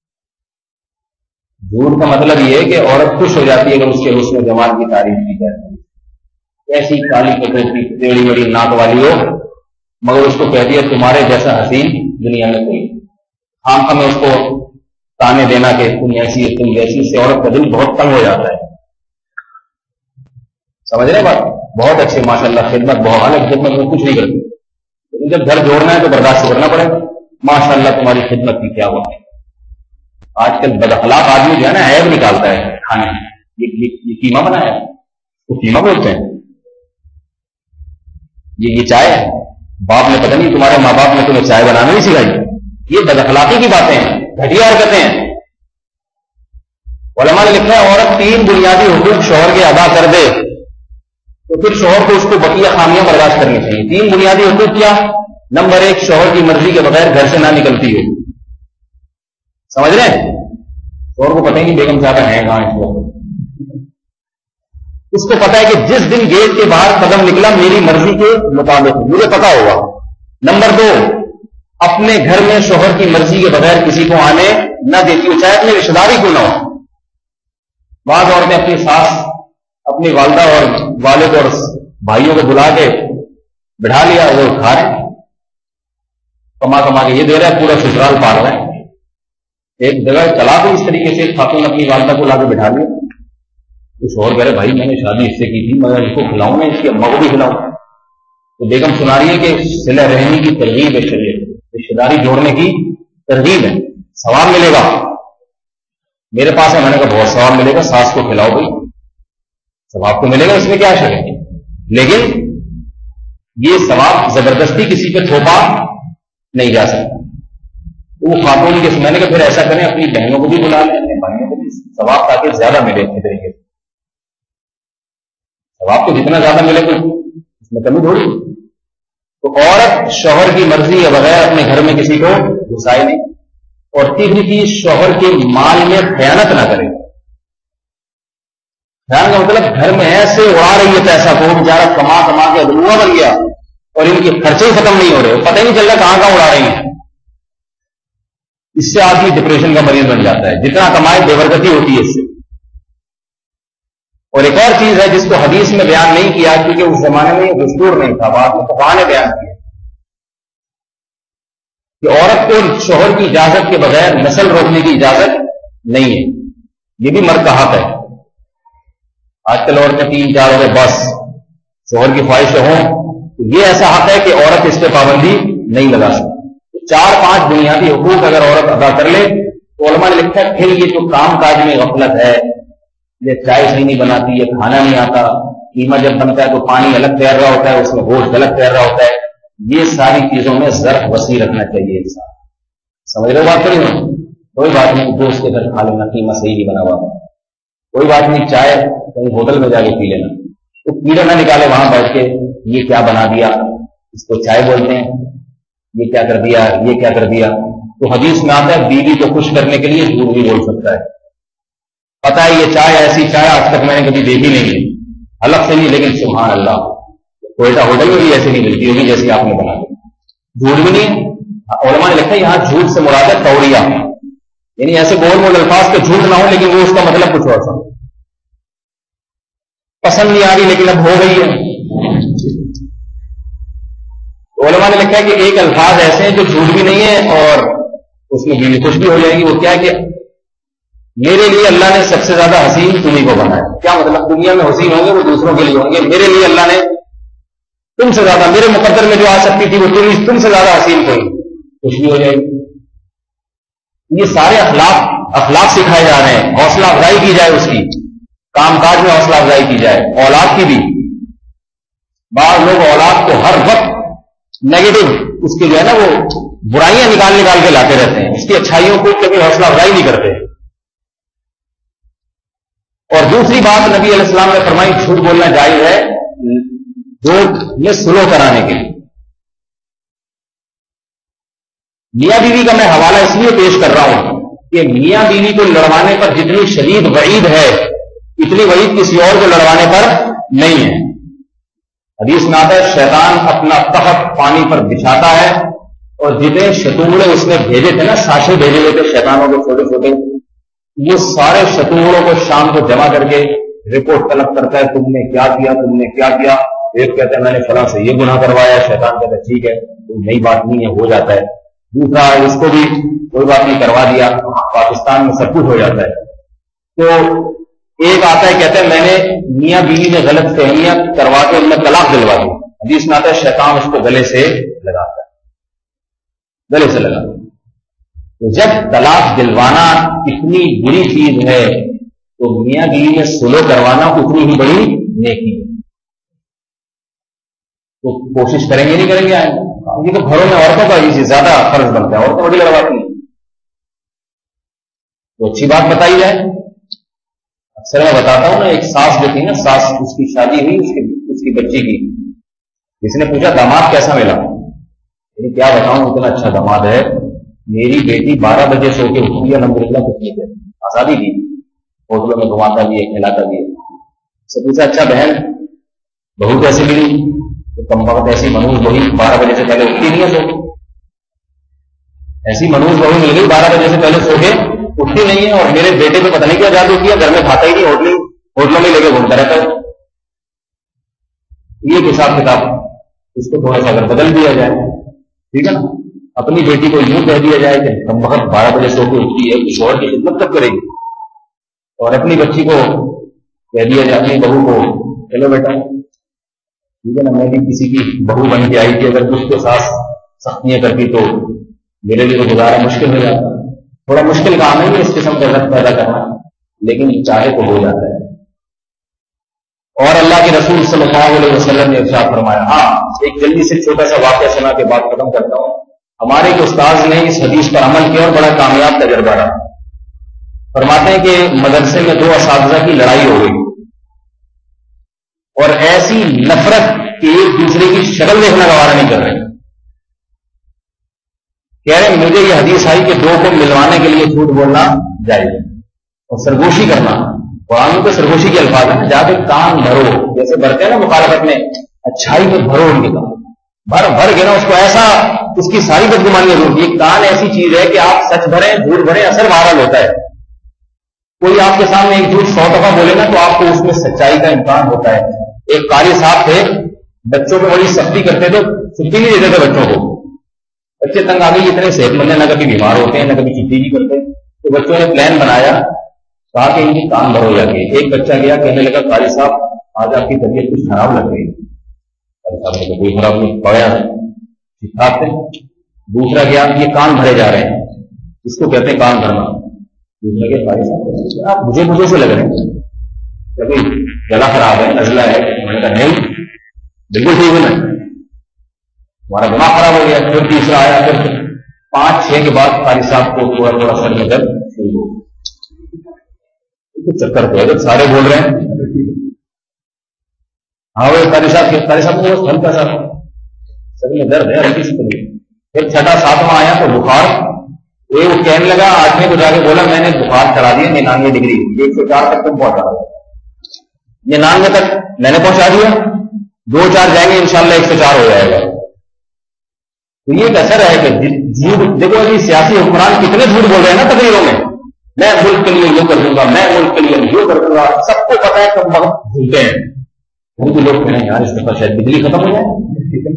جھوٹ کا مطلب یہ ہے کہ عورت خوش ہو جاتی ہے اگر اس کے حسن و جمال کی تعریف کی جاتی ہے. ایسی کالی کپڑوں کی ٹیڑھی بڑی ناک والی ہو مگر اس کو کہہ دیا تمہارے جیسا حسین دنیا میں کوئی. ہمیں اس کو تانے دینا کہ تم ایسی ہے تم جیسی، سے عورت کا دل بہت تنگ ہو جاتا ہے. سمجھ رہے بات؟ بہت اچھے ماشاء اللہ خدمت، بہت حالت خدمت میں کچھ نہیں کرتی، لیکن جب گھر جوڑنا ہے تو برداشت کرنا پڑے گا. ماشاء اللہ تمہاری خدمت کی کیا ہوا ہے. آج کل بد اخلاق آدمی جو ہے نا عیب نکالتا ہے کھانے میں. یہ قیمہ بنایا ہے، وہ قیمہ بولتے ہیں. یہ چائے ہے، باپ نے پتہ نہیں تمہارے ماں باپ نے تمہیں چائے بنانا نہیں سکھائی، یہ بد اخلاقی کی باتیں ہیں، گھٹیا حرکتیں ہیں۔ علماء نے لکھا ہے عورت 3 بنیادی حقوق شوہر کے ادا کر دے تو پھر شوہر کو اس کو بقیہ خامیاں برداشت کرنی چاہیے۔ 3 بنیادی حقوق کیا؟ نمبر 1، شوہر کی مرضی کے بغیر گھر سے نہ نکلتی ہو، سمجھ رہے ہیں؟ شوہر کو پتہ ہی نہیں بیگم صاحبہ ہیں کہاں اس وقت، اس کو پتا ہے کہ جس دن گیٹ کے باہر قدم نکلا میری مرضی کے مطابق مجھے پتا ہوگا۔ نمبر 2، اپنے گھر میں شوہر کی مرضی کے بغیر کسی کو آنے نہ دیتی ہو، چاہے اپنے رشتے داری کیوں نہ ہو۔ بعض عورتیں اپنی ساس، اپنی والدہ اور والد اور بھائیوں کو بلا کے بٹھا لیا، وہ کھا رہے ہیں، کما کما کے یہ دے رہا ہے، پورا سسرال پال رہا ہے۔ ایک جگہ چلا تو اس طریقے سے خاتون اپنی والدہ کو لا کے بٹھا لیا، تو شوہر کہہ رہے بھائی میں نے شادی اس سے کی تھی، مگر اس کو کھلاؤں میں اس کی اماں کو بھی کھلاؤں۔ تو بیگم سنا رہی ہے کہ صلہ رحمی کی ترغیب ہے، شریعت رشتے داری جوڑنے کی ترغیب ہے، ثواب ملے گا۔ میرے پاس ہے، میں نے کہا بہت ثواب ملے گا، ساس کو کھلاؤ بھائی، ثواب تو ملے گا، اس میں کیا شک ہے، لیکن یہ ثواب زبردستی کسی پہ تھوپا نہیں جا سکتا۔ وہ خاتون کے میں نے کہا پھر ایسا کریں اپنی بہنوں کو بھی بلا لیں، اپنے بھائیوں کو بھی، ثواب تاکہ زیادہ ملے اچھی طریقے سے۔ ثواب تو جتنا زیادہ ملے تو اس میں کمی تھوڑی۔ تو عورت شوہر کی مرضی کے بغیر اپنے گھر میں کسی کو گھسائے نہیں، اور تیسری چیز شوہر کے مال میں خیانت نہ کرے۔ خیانت کا مطلب گھر میں ایسے اڑا رہی ہے پیسہ کو، بیچارہ کما کما کے ادلوا بن گیا اور ان کے خرچے ہی ختم نہیں ہو رہے، پتہ ہی نہیں چل رہا کہاں کہاں اڑا رہی ہیں۔ اس سے آدمی ڈپریشن کا مریض بن جاتا ہے، جتنا کمائے بے برکتی ہوتی ہے اس سے۔ اور ایک اور چیز ہے جس کو حدیث میں بیان نہیں کیا کیونکہ اس زمانے میں یہ دستور نہیں تھا، بعد میں فقہاء نے بیان کیا کہ عورت کو شوہر کی اجازت کے بغیر نسل روکنے کی اجازت نہیں ہے، یہ بھی مرد کا حق ہے۔ آج کل عورتیں 3-4 ہو گئے بس شوہر کی خواہش ہوں، یہ ایسا حق ہے کہ عورت اس پہ پابندی نہیں لگا سکتی۔ 4-5 بنیادی حقوق اگر عورت ادا کر لے تو علماء نے لکھا ہے پھر یہ جو کام کاج میں غفلت ہے، یہ چائے صحیح نہیں بناتی، یہ کھانا نہیں آتا، قیمہ جب بنتا ہے تو پانی الگ تیر رہا ہوتا ہے، اس میں گوشت الگ تیر رہا ہوتا ہے، یہ ساری چیزوں میں ظرف وسیع رکھنا چاہیے انسان۔ سمجھ رہے بات کری ہوں؟ کوئی بات نہیں دوست کے گھر کھا لینا، قیمہ صحیح نہیں بنا ہوا، کوئی بات نہیں چائے کہیں ہوٹل میں جا کے پی لینا، تو کیڑے نہ نکالے وہاں بیٹھ کے یہ کیا بنا دیا، اس کو چائے بولتے ہیں، یہ کیا کر دیا، یہ کیا کر دیا۔ تو حدیث میں آتا ہے بیوی کو خوش کرنے کے لیے جھوٹ بھی بول سکتا ہے، پتا ہے یہ چائے ایسی چائے آج تک میں نے کبھی دیکھی نہیں ہے، الگ سے نہیں، لیکن سبحان اللہ کوئٹہ ہوٹل میں بھی ایسی نہیں ملتی ہوگی جیسی آپ نے بنا دی، جھوٹ بھی نہیں۔ علماء نے لکھا ہے یہاں جھوٹ سے مراد ہے توڑیا، یعنی ایسے بول بول الفاظ کے جھوٹ نہ ہو لیکن وہ اس کا مطلب کچھ اور سا پسند نہیں آ رہی لیکن اب ہو گئی ہے۔ علماء نے لکھا ہے کہ ایک الفاظ ایسے ہیں جو جھوٹ بھی نہیں ہے اور اس میں بیوی خوش بھی ہو جائے گی، وہ کیا ہے کہ میرے لیے اللہ نے سب سے زیادہ حسین تمہیں کو بنایا۔ کیا مطلب؟ دنیا میں حسین ہوں گے وہ دوسروں کے لیے ہوں گے، میرے لیے اللہ نے تم سے زیادہ، میرے مقدر میں جو آ سکتی تھی وہ تم سے زیادہ حسین کوئی، خوش بھی ہو جائے گی۔ یہ سارے اخلاق سکھائے جا رہے ہیں، حوصلہ افزائی کی جائے، اس کی کام کاج میں حوصلہ افزائی کی جائے، اولاد کی بھی۔ بعض لوگ اولاد کو ہر وقت نیگیٹو اس کے جو ہے نا وہ برائیاں نکال کے لاتے رہتے ہیں، اس کی اچھائیوں کو کبھی حوصلہ افزائی نہیں کرتے۔ اور دوسری بات نبی علیہ السلام نے فرمائی جھوٹ بولنا جائز ہے جھوٹ میں سلو کرانے کے لیے۔ میاں بیوی کا میں حوالہ اس لیے پیش کر رہا ہوں کہ میاں بیوی کو لڑوانے پر جتنی شدید وعید ہے اتنی وعید کسی اور کو لڑوانے پر نہیں ہے۔ حدیث میں آتا ہے شیطان اپنا تخت پانی پر بچھاتا ہے اور جتنے شتونگڑے اس نے بھیجے تھے نا، ساشے بھیجے ہوئے تھے شیطانوں کو چھوٹے چھوٹے، وہ سارے شتونگڑوں کو شام کو جمع کر کے رپورٹ طلب کرتا ہے تم نے کیا کیا، تم نے کیا کیا۔ ایک کہتا ہے میں نے فلاں سے یہ گناہ کروایا، شیطان کہتا ہے ٹھیک ہے کوئی نئی بات نہیں ہے، ہو جاتا ہے۔ دوسرا اس کو بھی کوئی بات نہیں کروا دیا، پاکستان میں سب کچھ ہو جاتا ہے۔ تو ایک آتا ہے کہتا ہے میں نے میاں بیوی میں غلط فہمیاں کروا کے ان میں طلاق دلوا دی، حدیث میں آتا ہے شیطان اس کو گلے سے لگاتا ہے، گلے سے لگاتا ہے۔ تو جب طلاق دلوانا اتنی بری چیز ہے تو میاں بیوی میں سلو کروانا اتنی ہی بڑی نیکی ہے۔ تو کوشش کریں گے نہیں کریں گے آئیں گے. تو گھروں میں عورتوں کا یہ زیادہ فرض بنتا ہے, عورتیں بڑی لڑواتی ہیں. تو اچھی بات بتائی جائے. اکثر میں بتاتا ہوں نا, ایک ساس جو تھی نا, ساس اس کی شادی ہوئی اس کی بچی کی, کسی نے پوچھا داماد کیسا ملا؟ کیا بتاؤں, اتنا اچھا داماد ہے, میری بیٹی 12 بجے سو کے اٹھتی ہے, الحمدللہ کچھ نہیں ہے, آزادی دی, ہوٹلوں میں گھماتا بھی ہے, کھلاتا بھی ہے. سے پوچھا اچھا بہن بہو کیسے ملی؟ کم وقت ایسی منوز بہو 12 بجے سے پہلے اٹھتی نہیں ہے, سو ایسی منوز بہو مل گئی 12 بجے سے پہلے سو کے اٹھتی نہیں ہے, اور میرے بیٹے کو پتہ نہیں کیا جادو کیا, گھر میں کھاتا ہی نہیں, ہوٹلوں میں لے کے گھومتا رہتا ہے. یہ حساب کتاب اس کو تھوڑا سا اگر بدل دیا جائے, ٹھیک ہے نا, اپنی بیٹی کو یوں کہہ دیا جائے کہ کم وقت 12 بجے سو کے اٹھتی ہے, شوہر کی خدمت کب کرے گی, اور اپنی بچی کو کہہ دیا جائے, اپنی بہو کو چلو بیٹا ٹھیک ہے نا, میں بھی کسی کی بہو بن کے آئی تھی, اگر کچھ کے ساتھ سختیاں کرتی تو میرے لیے تو گزارا مشکل ہو جاتا. تھوڑا مشکل کام ہے اس قسم کا عزت پیدا کرنا, لیکن چاہے تو ہو جاتا ہے. اور اللہ کے رسول صلی اللہ علیہ وسلم نے ارشاد فرمایا. ہاں ایک جلدی سے چھوٹا سا واقعہ سنا کے بات ختم کرتا ہوں. ہمارے ایک استاذ نے اس حدیث پر عمل کیا اور بڑا کامیاب تجربہ رہا. فرماتے ہیں کہ مدرسے میں 2 اساتذہ کی لڑائی ہو گئی, اور ایسی نفرت کہ ایک دوسرے کی شکل دیکھنا گوارا نہیں کر رہے. کہہ رہے مجھے یہ حدیث آئی کہ 2 کو ملوانے کے لیے جھوٹ بولنا جائز اور سرگوشی کرنا. قرآن میں تو سرگوشی کے الفاظ ہیں, جا کے کان بھرو, جیسے بھرتے ہیں نا مخالفت میں, اچھائی میں بھرو ان کے کام, بھر کے نا اس کو ایسا, اس کی ساری بدگمانیاں دور کی. کان ایسی چیز ہے کہ آپ سچ بھریں جھوٹ بھریں اثر بہرحال ہوتا ہے. کوئی آپ کے سامنے ایک جھوٹ 100 دفعہ بولے نا تو آپ کو اس میں سچائی کا امکان ہوتا ہے. ایک قاری صاحب تھے, بچوں کو بڑی سختی کرتے تھے, چھٹی نہیں دیتے تھے بچوں کو. بچے تنگ آ گئی, اتنے صحت مند ہیں, نہ کبھی بیمار ہوتے ہیں نہ کبھی چھٹی نہیں کرتے. تو بچوں نے پلان بنایا, کہا کہ ان کی کان بھر ہو جاتی ہے. ایک بچہ گیا, کہنے لگا قاری صاحب آج آپ کی طبیعت کچھ خراب لگ رہی ہے. قاری صاحب نے کوئی خراب نہیں, پڑھا ٹھیک ٹھاک تھے. دوسرا گیا, یہ کان بھرے جا رہے ہیں, اس کو کہتے ہیں کان بھرنا. دوسرا گیا, قاری صاحب آپ مجھے سے لگ رہے ہیں, کبھی گلا خراب ہے, نزلہ ہے. میں نے کہا نہیں بالکل ٹھیک ہے, ہمارا دماغ خراب ہو گیا. پھر تیسرا آیا, پھر 5-6 کے بعد قاری صاحب کو تھوڑا تھوڑا سر میں درد شروع ہو. چکر پہ جب سارے بول رہے ہیں, ہاں وہ قاری صاحب کو ہلکا سا سر میں درد ہے, ہلکی سی طبیعت. پھر 6واں آیا تو بخار. وہ کہنے لگا 8ویں کو جا کے بولا میں نے بخار چڑھا دیا 99 ڈگری, 104 تک تم پہنچا دیا. 99 تک میں نے پہنچا دیا, 2-4 جائیں گے انشاءاللہ 104 ہو جائے گا. تو یہ ایک اثر ہے کہ جھوٹ, دیکھو ابھی سیاسی حکمران کتنے جھوٹ بول رہے ہیں نا تقریروں میں, میں ملک کے لیے یہ کر دوں گا, میں ملک کے لیے یہ کر دوں گا. سب کو پتا ہے کب وقت بھولتے ہیں. ان کے لوگ کہیں یار اس دفعہ شاید بجلی ختم ہو جائے.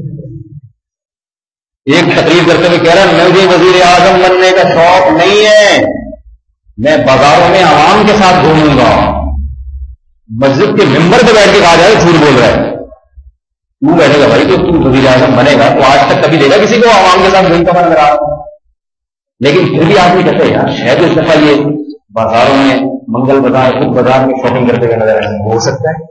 ایک تقریر کرتے ہوئے کہہ رہا ہے مجھے وزیر اعظم بننے کا شوق نہیں ہے, میں بازاروں میں عوام کے ساتھ گھوموں گا. مسجد کے ممبر پہ بیٹھ کے کہا جائے جھوٹ بول رہا ہے. تو بیٹھے گا بھائی, تو وزیر اعظم بنے گا تو آج تک کبھی دے گا کسی کو عوام کے ساتھ گھومتا ہوا نظر آ رہا. لیکن پھر بھی آدمی کہتے ہیں یار شاید اس دفعہ یہ بازاروں میں منگل بازار خود بازار میں شاپنگ کرتے ہوئے نظر آئے, ہو سکتا ہے.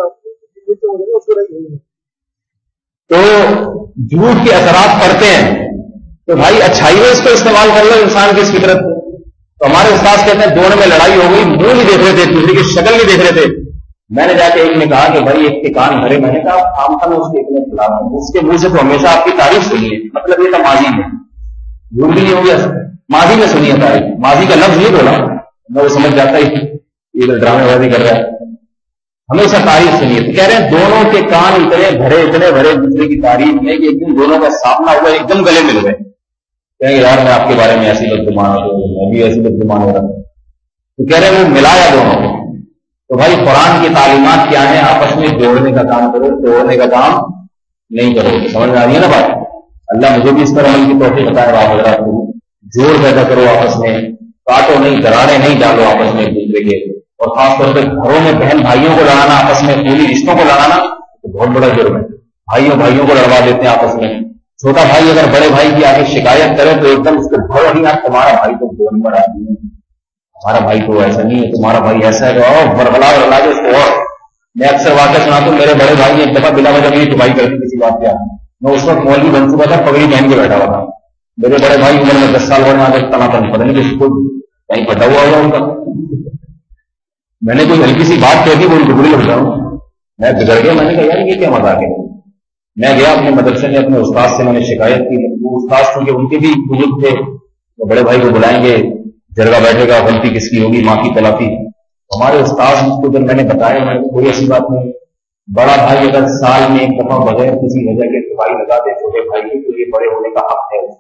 تو جھوٹ کے اثرات پڑتے ہیں, تو بھائی اچھائی میں اس کو استعمال کر لو انسان کی اس فطرت. تو ہمارے استاد کہتے ہیں دونوں میں لڑائی ہو گئی, منہ نہیں دیکھ رہے تھے, دوسرے کی شکل نہیں دیکھ رہے تھے. میں نے جا کے ایک نے کہا کہ بھائی ایک کے کان بھرے. میں نے کہا عام طور اس کے اتنے خلاف ہوں, اس کے منہ سے تو ہمیشہ آپ کی تعریف سنی ہے, مطلب یہ تھا ماضی میں جھوٹ بھی نہیں ہو گیا, ماضی میں سنی ہے تعریف, ماضی کا لفظ نہیں بولا, میں وہ سمجھ جاتا ہی یہ ڈرامے بازی کر رہا ہے, ہمیشہ تعریف سنی ہے. تو کہہ رہے ہیں دونوں کے کان اتنے بھرے دوسرے کی تعریف میں کہ ایک دن دونوں کا سامنا ہوا, ایک دم گلے مل گئے. کہیں یار میں آپ کے بارے میں ایسی بدگمان ہو, میں بھی ایسی بدگمان ہو رہا ہوں. تو کہہ رہے ہیں وہ ملایا دونوں کو. تو بھائی قرآن کی تعلیمات کیا ہیں, آپس میں جوڑنے کا کام کرو, توڑنے کا کام نہیں کرو. سمجھ میں آ رہی ہے نا بات. اللہ مجھے بھی اس پر عمل کی توفیق بتائے. آپ حضرات کو جوڑ پیدا کرو آپس میں, کاٹو نہیں, دراڑے نہیں ڈالو آپس میں ایک دوسرے کے. اور خاص طور پہ گھروں میں بہن بھائیوں کو لڑانا, آپس میں پوری رشتوں کو لڑانا تو بہت بڑا جرم ہے. بھائیوں کو لڑوا دیتے ہیں آپس میں. چھوٹا بھائی اگر بڑے بھائی کی آگے شکایت کرے تو ایک دم اس کو بھڑ نہیں, تمہارا بھائی تو 2 نمبر آدمی ہے, ہمارا بھائی تو ایسا نہیں ہے, تمہارا بھائی ایسا ہے, اور بربلا کے اس کو اور میں اکثر واقعہ سناتا ہوں، میرے بڑے بھائی نے ایک دفعہ بلا وجہ میری ٹپائی کر دی کسی بات پہ، میں اس وقت مولوی بن چکا تھا، پگڑی پہن کے بیٹھا ہوا تھا. میرے بڑے بھائی عمر میں 10 سال ہونے والے تنا تن پتہ نہیں کہ اس کو کہیں پھٹا ہوا ہوگا ان کا. میں نے کوئی ہلکی سی بات کہہ دی وہ ان کو بری لگ جاؤں، میں بگڑ گیا. میں نے کہا یار یہ کیا مذاق ہے. میں گیا اپنے مدرسے میں، اپنے استاد سے میں نے شکایت کی. وہ استاد کیونکہ ان کے بھی بزرگ تھے، تو بڑے بھائی کو بلائیں گے، جرگہ بیٹھے گا، غلطی کس کی ہوگی، ماں کی تلافی. ہمارے استاد کو جب میں نے بتایا، میں کوئی ایسی بات نہیں، بڑا بھائی اگر سال میں ایک دفعہ بغیر کسی وجہ کے دفاعی لگا دے چھوٹے بھائی کی تو یہ بڑے ہونے کا حق ہے.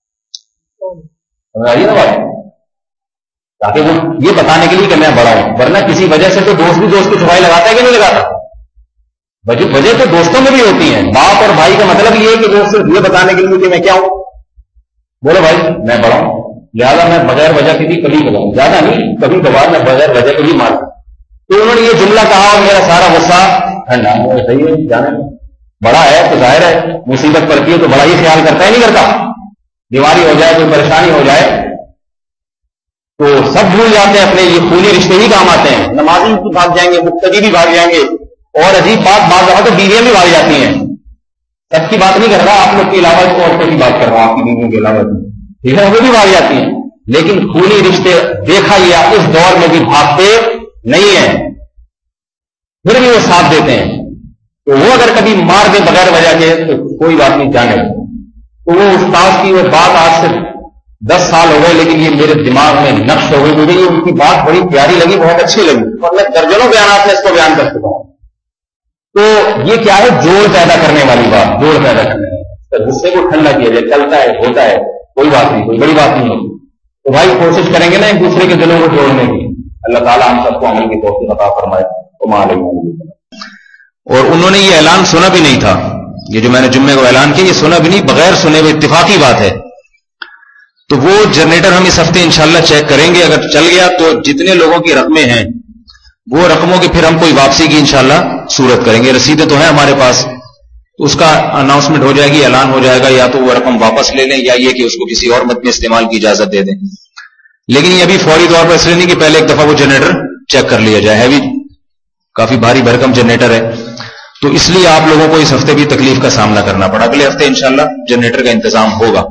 سمجھ آئیے نا بات؟ تاکہ وہ یہ بتانے کے لیے کہ میں بڑا ہوں، ورنہ کسی وجہ سے تو دوست بھی دوست کی صفائی لگاتا ہے کہ نہیں لگاتا. وجہ تو دوستوں میں بھی ہوتی ہیں. باپ اور بھائی کا مطلب یہ ہے کہ وہ صرف یہ بتانے کے لیے کہ میں کیا ہوں، بولو بھائی میں بڑا ہوں، لہٰذا میں بغیر وجہ کے بھی کبھی بتاؤں، زیادہ نہیں کبھی کبھار میں بغیر وجہ کے بھی مارتا. تو انہوں نے یہ جملہ کہا اور میرا سارا غصہ ٹھنڈا. صحیح ہے، جانے بڑا ہے تو ظاہر ہے مصیبت پڑتی ہے تو بڑا ہی خیال کرتا ہے، نہیں کرتا. بیماری ہو جائے، کوئی پریشانی ہو جائے تو سب بھول جاتے ہیں اپنے، یہ خونی رشتے ہی کام آتے ہیں. نمازی بھاگ جائیں گے، مقتدی بھی بھاگ جائیں گے، اور عجیب بات بعض دفعہ تو بیویاں بھی بھاگ جاتی ہیں. سب کی بات نہیں کر رہا، آپ لوگ کے علاوہ عورتوں کی بات کر رہا ہوں، آپ کی بیویوں کے علاوہ ٹھیک ہے، وہ بھی بھاگ جاتی ہیں. لیکن خونی رشتے دیکھا یہ اس دور میں بھی بھاگتے نہیں ہیں، پھر بھی وہ ساتھ دیتے ہیں. تو وہ اگر کبھی مار دے بغیر وجہ کے تو کوئی بات نہیں جانے. تو وہ استاد کی وہ بات آج سے 10 سال ہو گئے، لیکن یہ میرے دماغ میں نقش ہو گئی. مجھے یہ ان کی بات بڑی پیاری لگی، بہت اچھی لگی، اور میں درجنوں بیانات میں اس کو بیان کر چکا ہوں. تو یہ کیا ہے؟ جوڑ پیدا کرنے والی بات، جوڑ پیدا کرنے والی. غصے کو ٹھنڈا کیا جائے، چلتا ہے، ہوتا ہے، کوئی بات نہیں، کوئی بڑی بات نہیں ہوتی. تو بھائی کوشش کریں گے نا ایک دوسرے کے دلوں کو جوڑنے کی. اللہ تعالیٰ ہم سب کو عمل کی توفیق عطا فرمائے. اور انہوں نے یہ اعلان سنا بھی نہیں تھا، یہ جو میں نے جمعے کو اعلان کیا یہ سنا بھی نہیں، بغیر سنے ہوئے اتفاقی بات ہے. تو وہ جنریٹر ہم اس ہفتے انشاءاللہ چیک کریں گے. اگر چل گیا تو جتنے لوگوں کی رقمیں ہیں وہ رقموں کی پھر ہم کوئی واپسی کی انشاءاللہ صورت کریں گے. رسیدیں تو ہیں ہمارے پاس، اس کا اناؤنسمنٹ ہو جائے گی، اعلان ہو جائے گا، یا تو وہ رقم واپس لے لیں یا یہ کہ اس کو کسی اور مد میں استعمال کی اجازت دے دیں. لیکن یہ ابھی فوری طور پر اس لیے نہیں کہ پہلے ایک دفعہ وہ جنریٹر چیک کر لیا جائے. ہیوی کافی بھاری بھرکم جنریٹر ہے، تو اس لیے آپ لوگوں کو اس ہفتے بھی تکلیف کا سامنا کرنا پڑا. اگلے ہفتے انشاءاللہ جنریٹر کا انتظام ہوگا.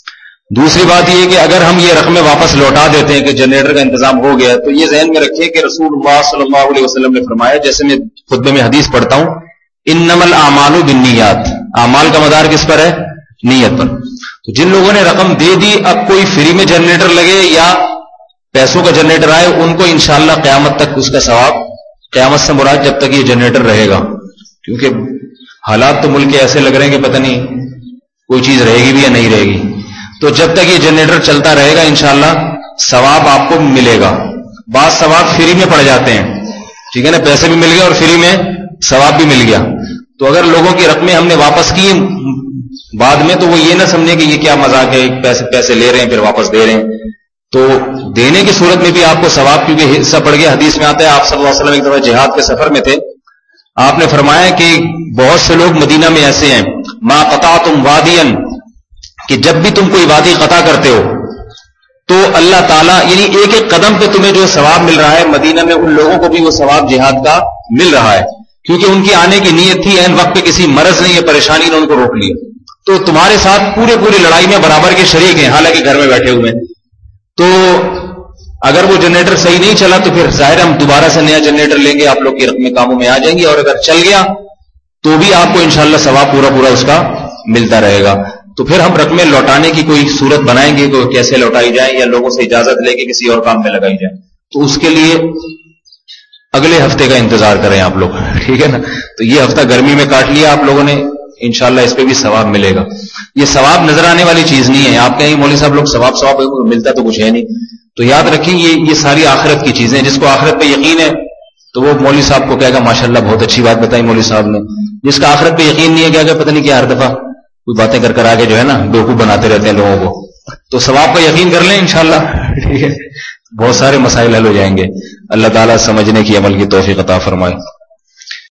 دوسری بات یہ کہ اگر ہم یہ رقمیں واپس لوٹا دیتے ہیں کہ جنریٹر کا انتظام ہو گیا، تو یہ ذہن میں رکھیے کہ رسول اللہ صلی اللہ علیہ وسلم نے فرمایا، جیسے میں خطبے میں حدیث پڑھتا ہوں، انما الاعمال بالنیات، اعمال کا مدار کس پر ہے؟ نیت پر. تو جن لوگوں نے رقم دے دی، اب کوئی فری میں جنریٹر لگے یا پیسوں کا جنریٹر آئے، ان کو انشاءاللہ قیامت تک اس کا ثواب، قیامت سے مراد جب تک یہ جنریٹر رہے گا، کیونکہ حالات تو ملک کے ایسے لگ رہے ہیں کہ پتہ نہیں کوئی چیز رہے گی بھی یا نہیں رہے گی. تو جب تک یہ جنریٹر چلتا رہے گا انشاءاللہ ثواب آپ کو ملے گا. بعض ثواب فری میں پڑ جاتے ہیں، ٹھیک ہے نا، پیسے بھی مل گئے اور فری میں ثواب بھی مل گیا. تو اگر لوگوں کی رقمیں ہم نے واپس کی بعد میں، تو وہ یہ نہ سمجھے کہ یہ کیا مذاق ہے، پیسے لے رہے ہیں پھر واپس دے رہے ہیں. تو دینے کی صورت میں بھی آپ کو ثواب، کیونکہ حصہ پڑ گیا. حدیث میں آتا ہے آپ صلی اللہ علیہ وسلم ایک دفعہ جہاد کے سفر میں تھے، آپ نے فرمایا کہ بہت سے لوگ مدینہ میں ایسے ہیں، ما قطعتم وادیا، کہ جب بھی تم کوئی وادی قطع کرتے ہو تو اللہ تعالیٰ، یعنی ایک ایک قدم پہ تمہیں جو ثواب مل رہا ہے، مدینہ میں ان لوگوں کو بھی وہ ثواب جہاد کا مل رہا ہے، کیونکہ ان کی آنے کی نیت تھی. عین وقت پہ کسی مرض نے یا پریشانی نے ان کو روک لیا. تو تمہارے ساتھ پوری لڑائی میں برابر کے شریک ہیں، حالانکہ گھر میں بیٹھے ہوئے. تو اگر وہ جنریٹر صحیح نہیں چلا تو پھر ظاہر ہم دوبارہ سے نیا جنریٹر لیں گے، آپ لوگ کی رقمیں کاموں میں آ جائیں گی. اور اگر چل گیا تو بھی آپ کو انشاءاللہ ثواب پورا اس کا ملتا رہے گا. تو پھر ہم رقمیں لوٹانے کی کوئی صورت بنائیں گے کہ کیسے لوٹائی جائے، یا لوگوں سے اجازت لے کے کسی اور کام میں لگائی جائے. تو اس کے لیے اگلے ہفتے کا انتظار کریں آپ لوگ، ٹھیک ہے نا. تو یہ ہفتہ گرمی میں کاٹ لیا آپ لوگوں نے، انشاءاللہ اس پہ بھی ثواب ملے گا. یہ ثواب نظر آنے والی چیز نہیں ہے. آپ کہیں مولوی صاحب لوگ ثواب ملتا تو کچھ ہے نہیں. تو یاد رکھیں یہ ساری آخرت کی چیزیں. جس کو آخرت پہ یقین ہے تو وہ مولوی صاحب کو کہے گا ماشاءاللہ بہت اچھی بات بتائی مولوی صاحب نے. جس کا آخرت پہ یقین نہیں ہے کہے گا پتہ نہیں کیا ہر دفعہ کوئی باتیں کر آگے جو ہے نا بیوقوف بناتے رہتے ہیں لوگوں کو. تو ثواب پہ یقین کر لیں انشاءاللہ، ٹھیک ہے، بہت سارے مسائل حل ہو جائیں گے. اللہ تعالیٰ سمجھنے کی، عمل کی توفیق عطا فرمائے.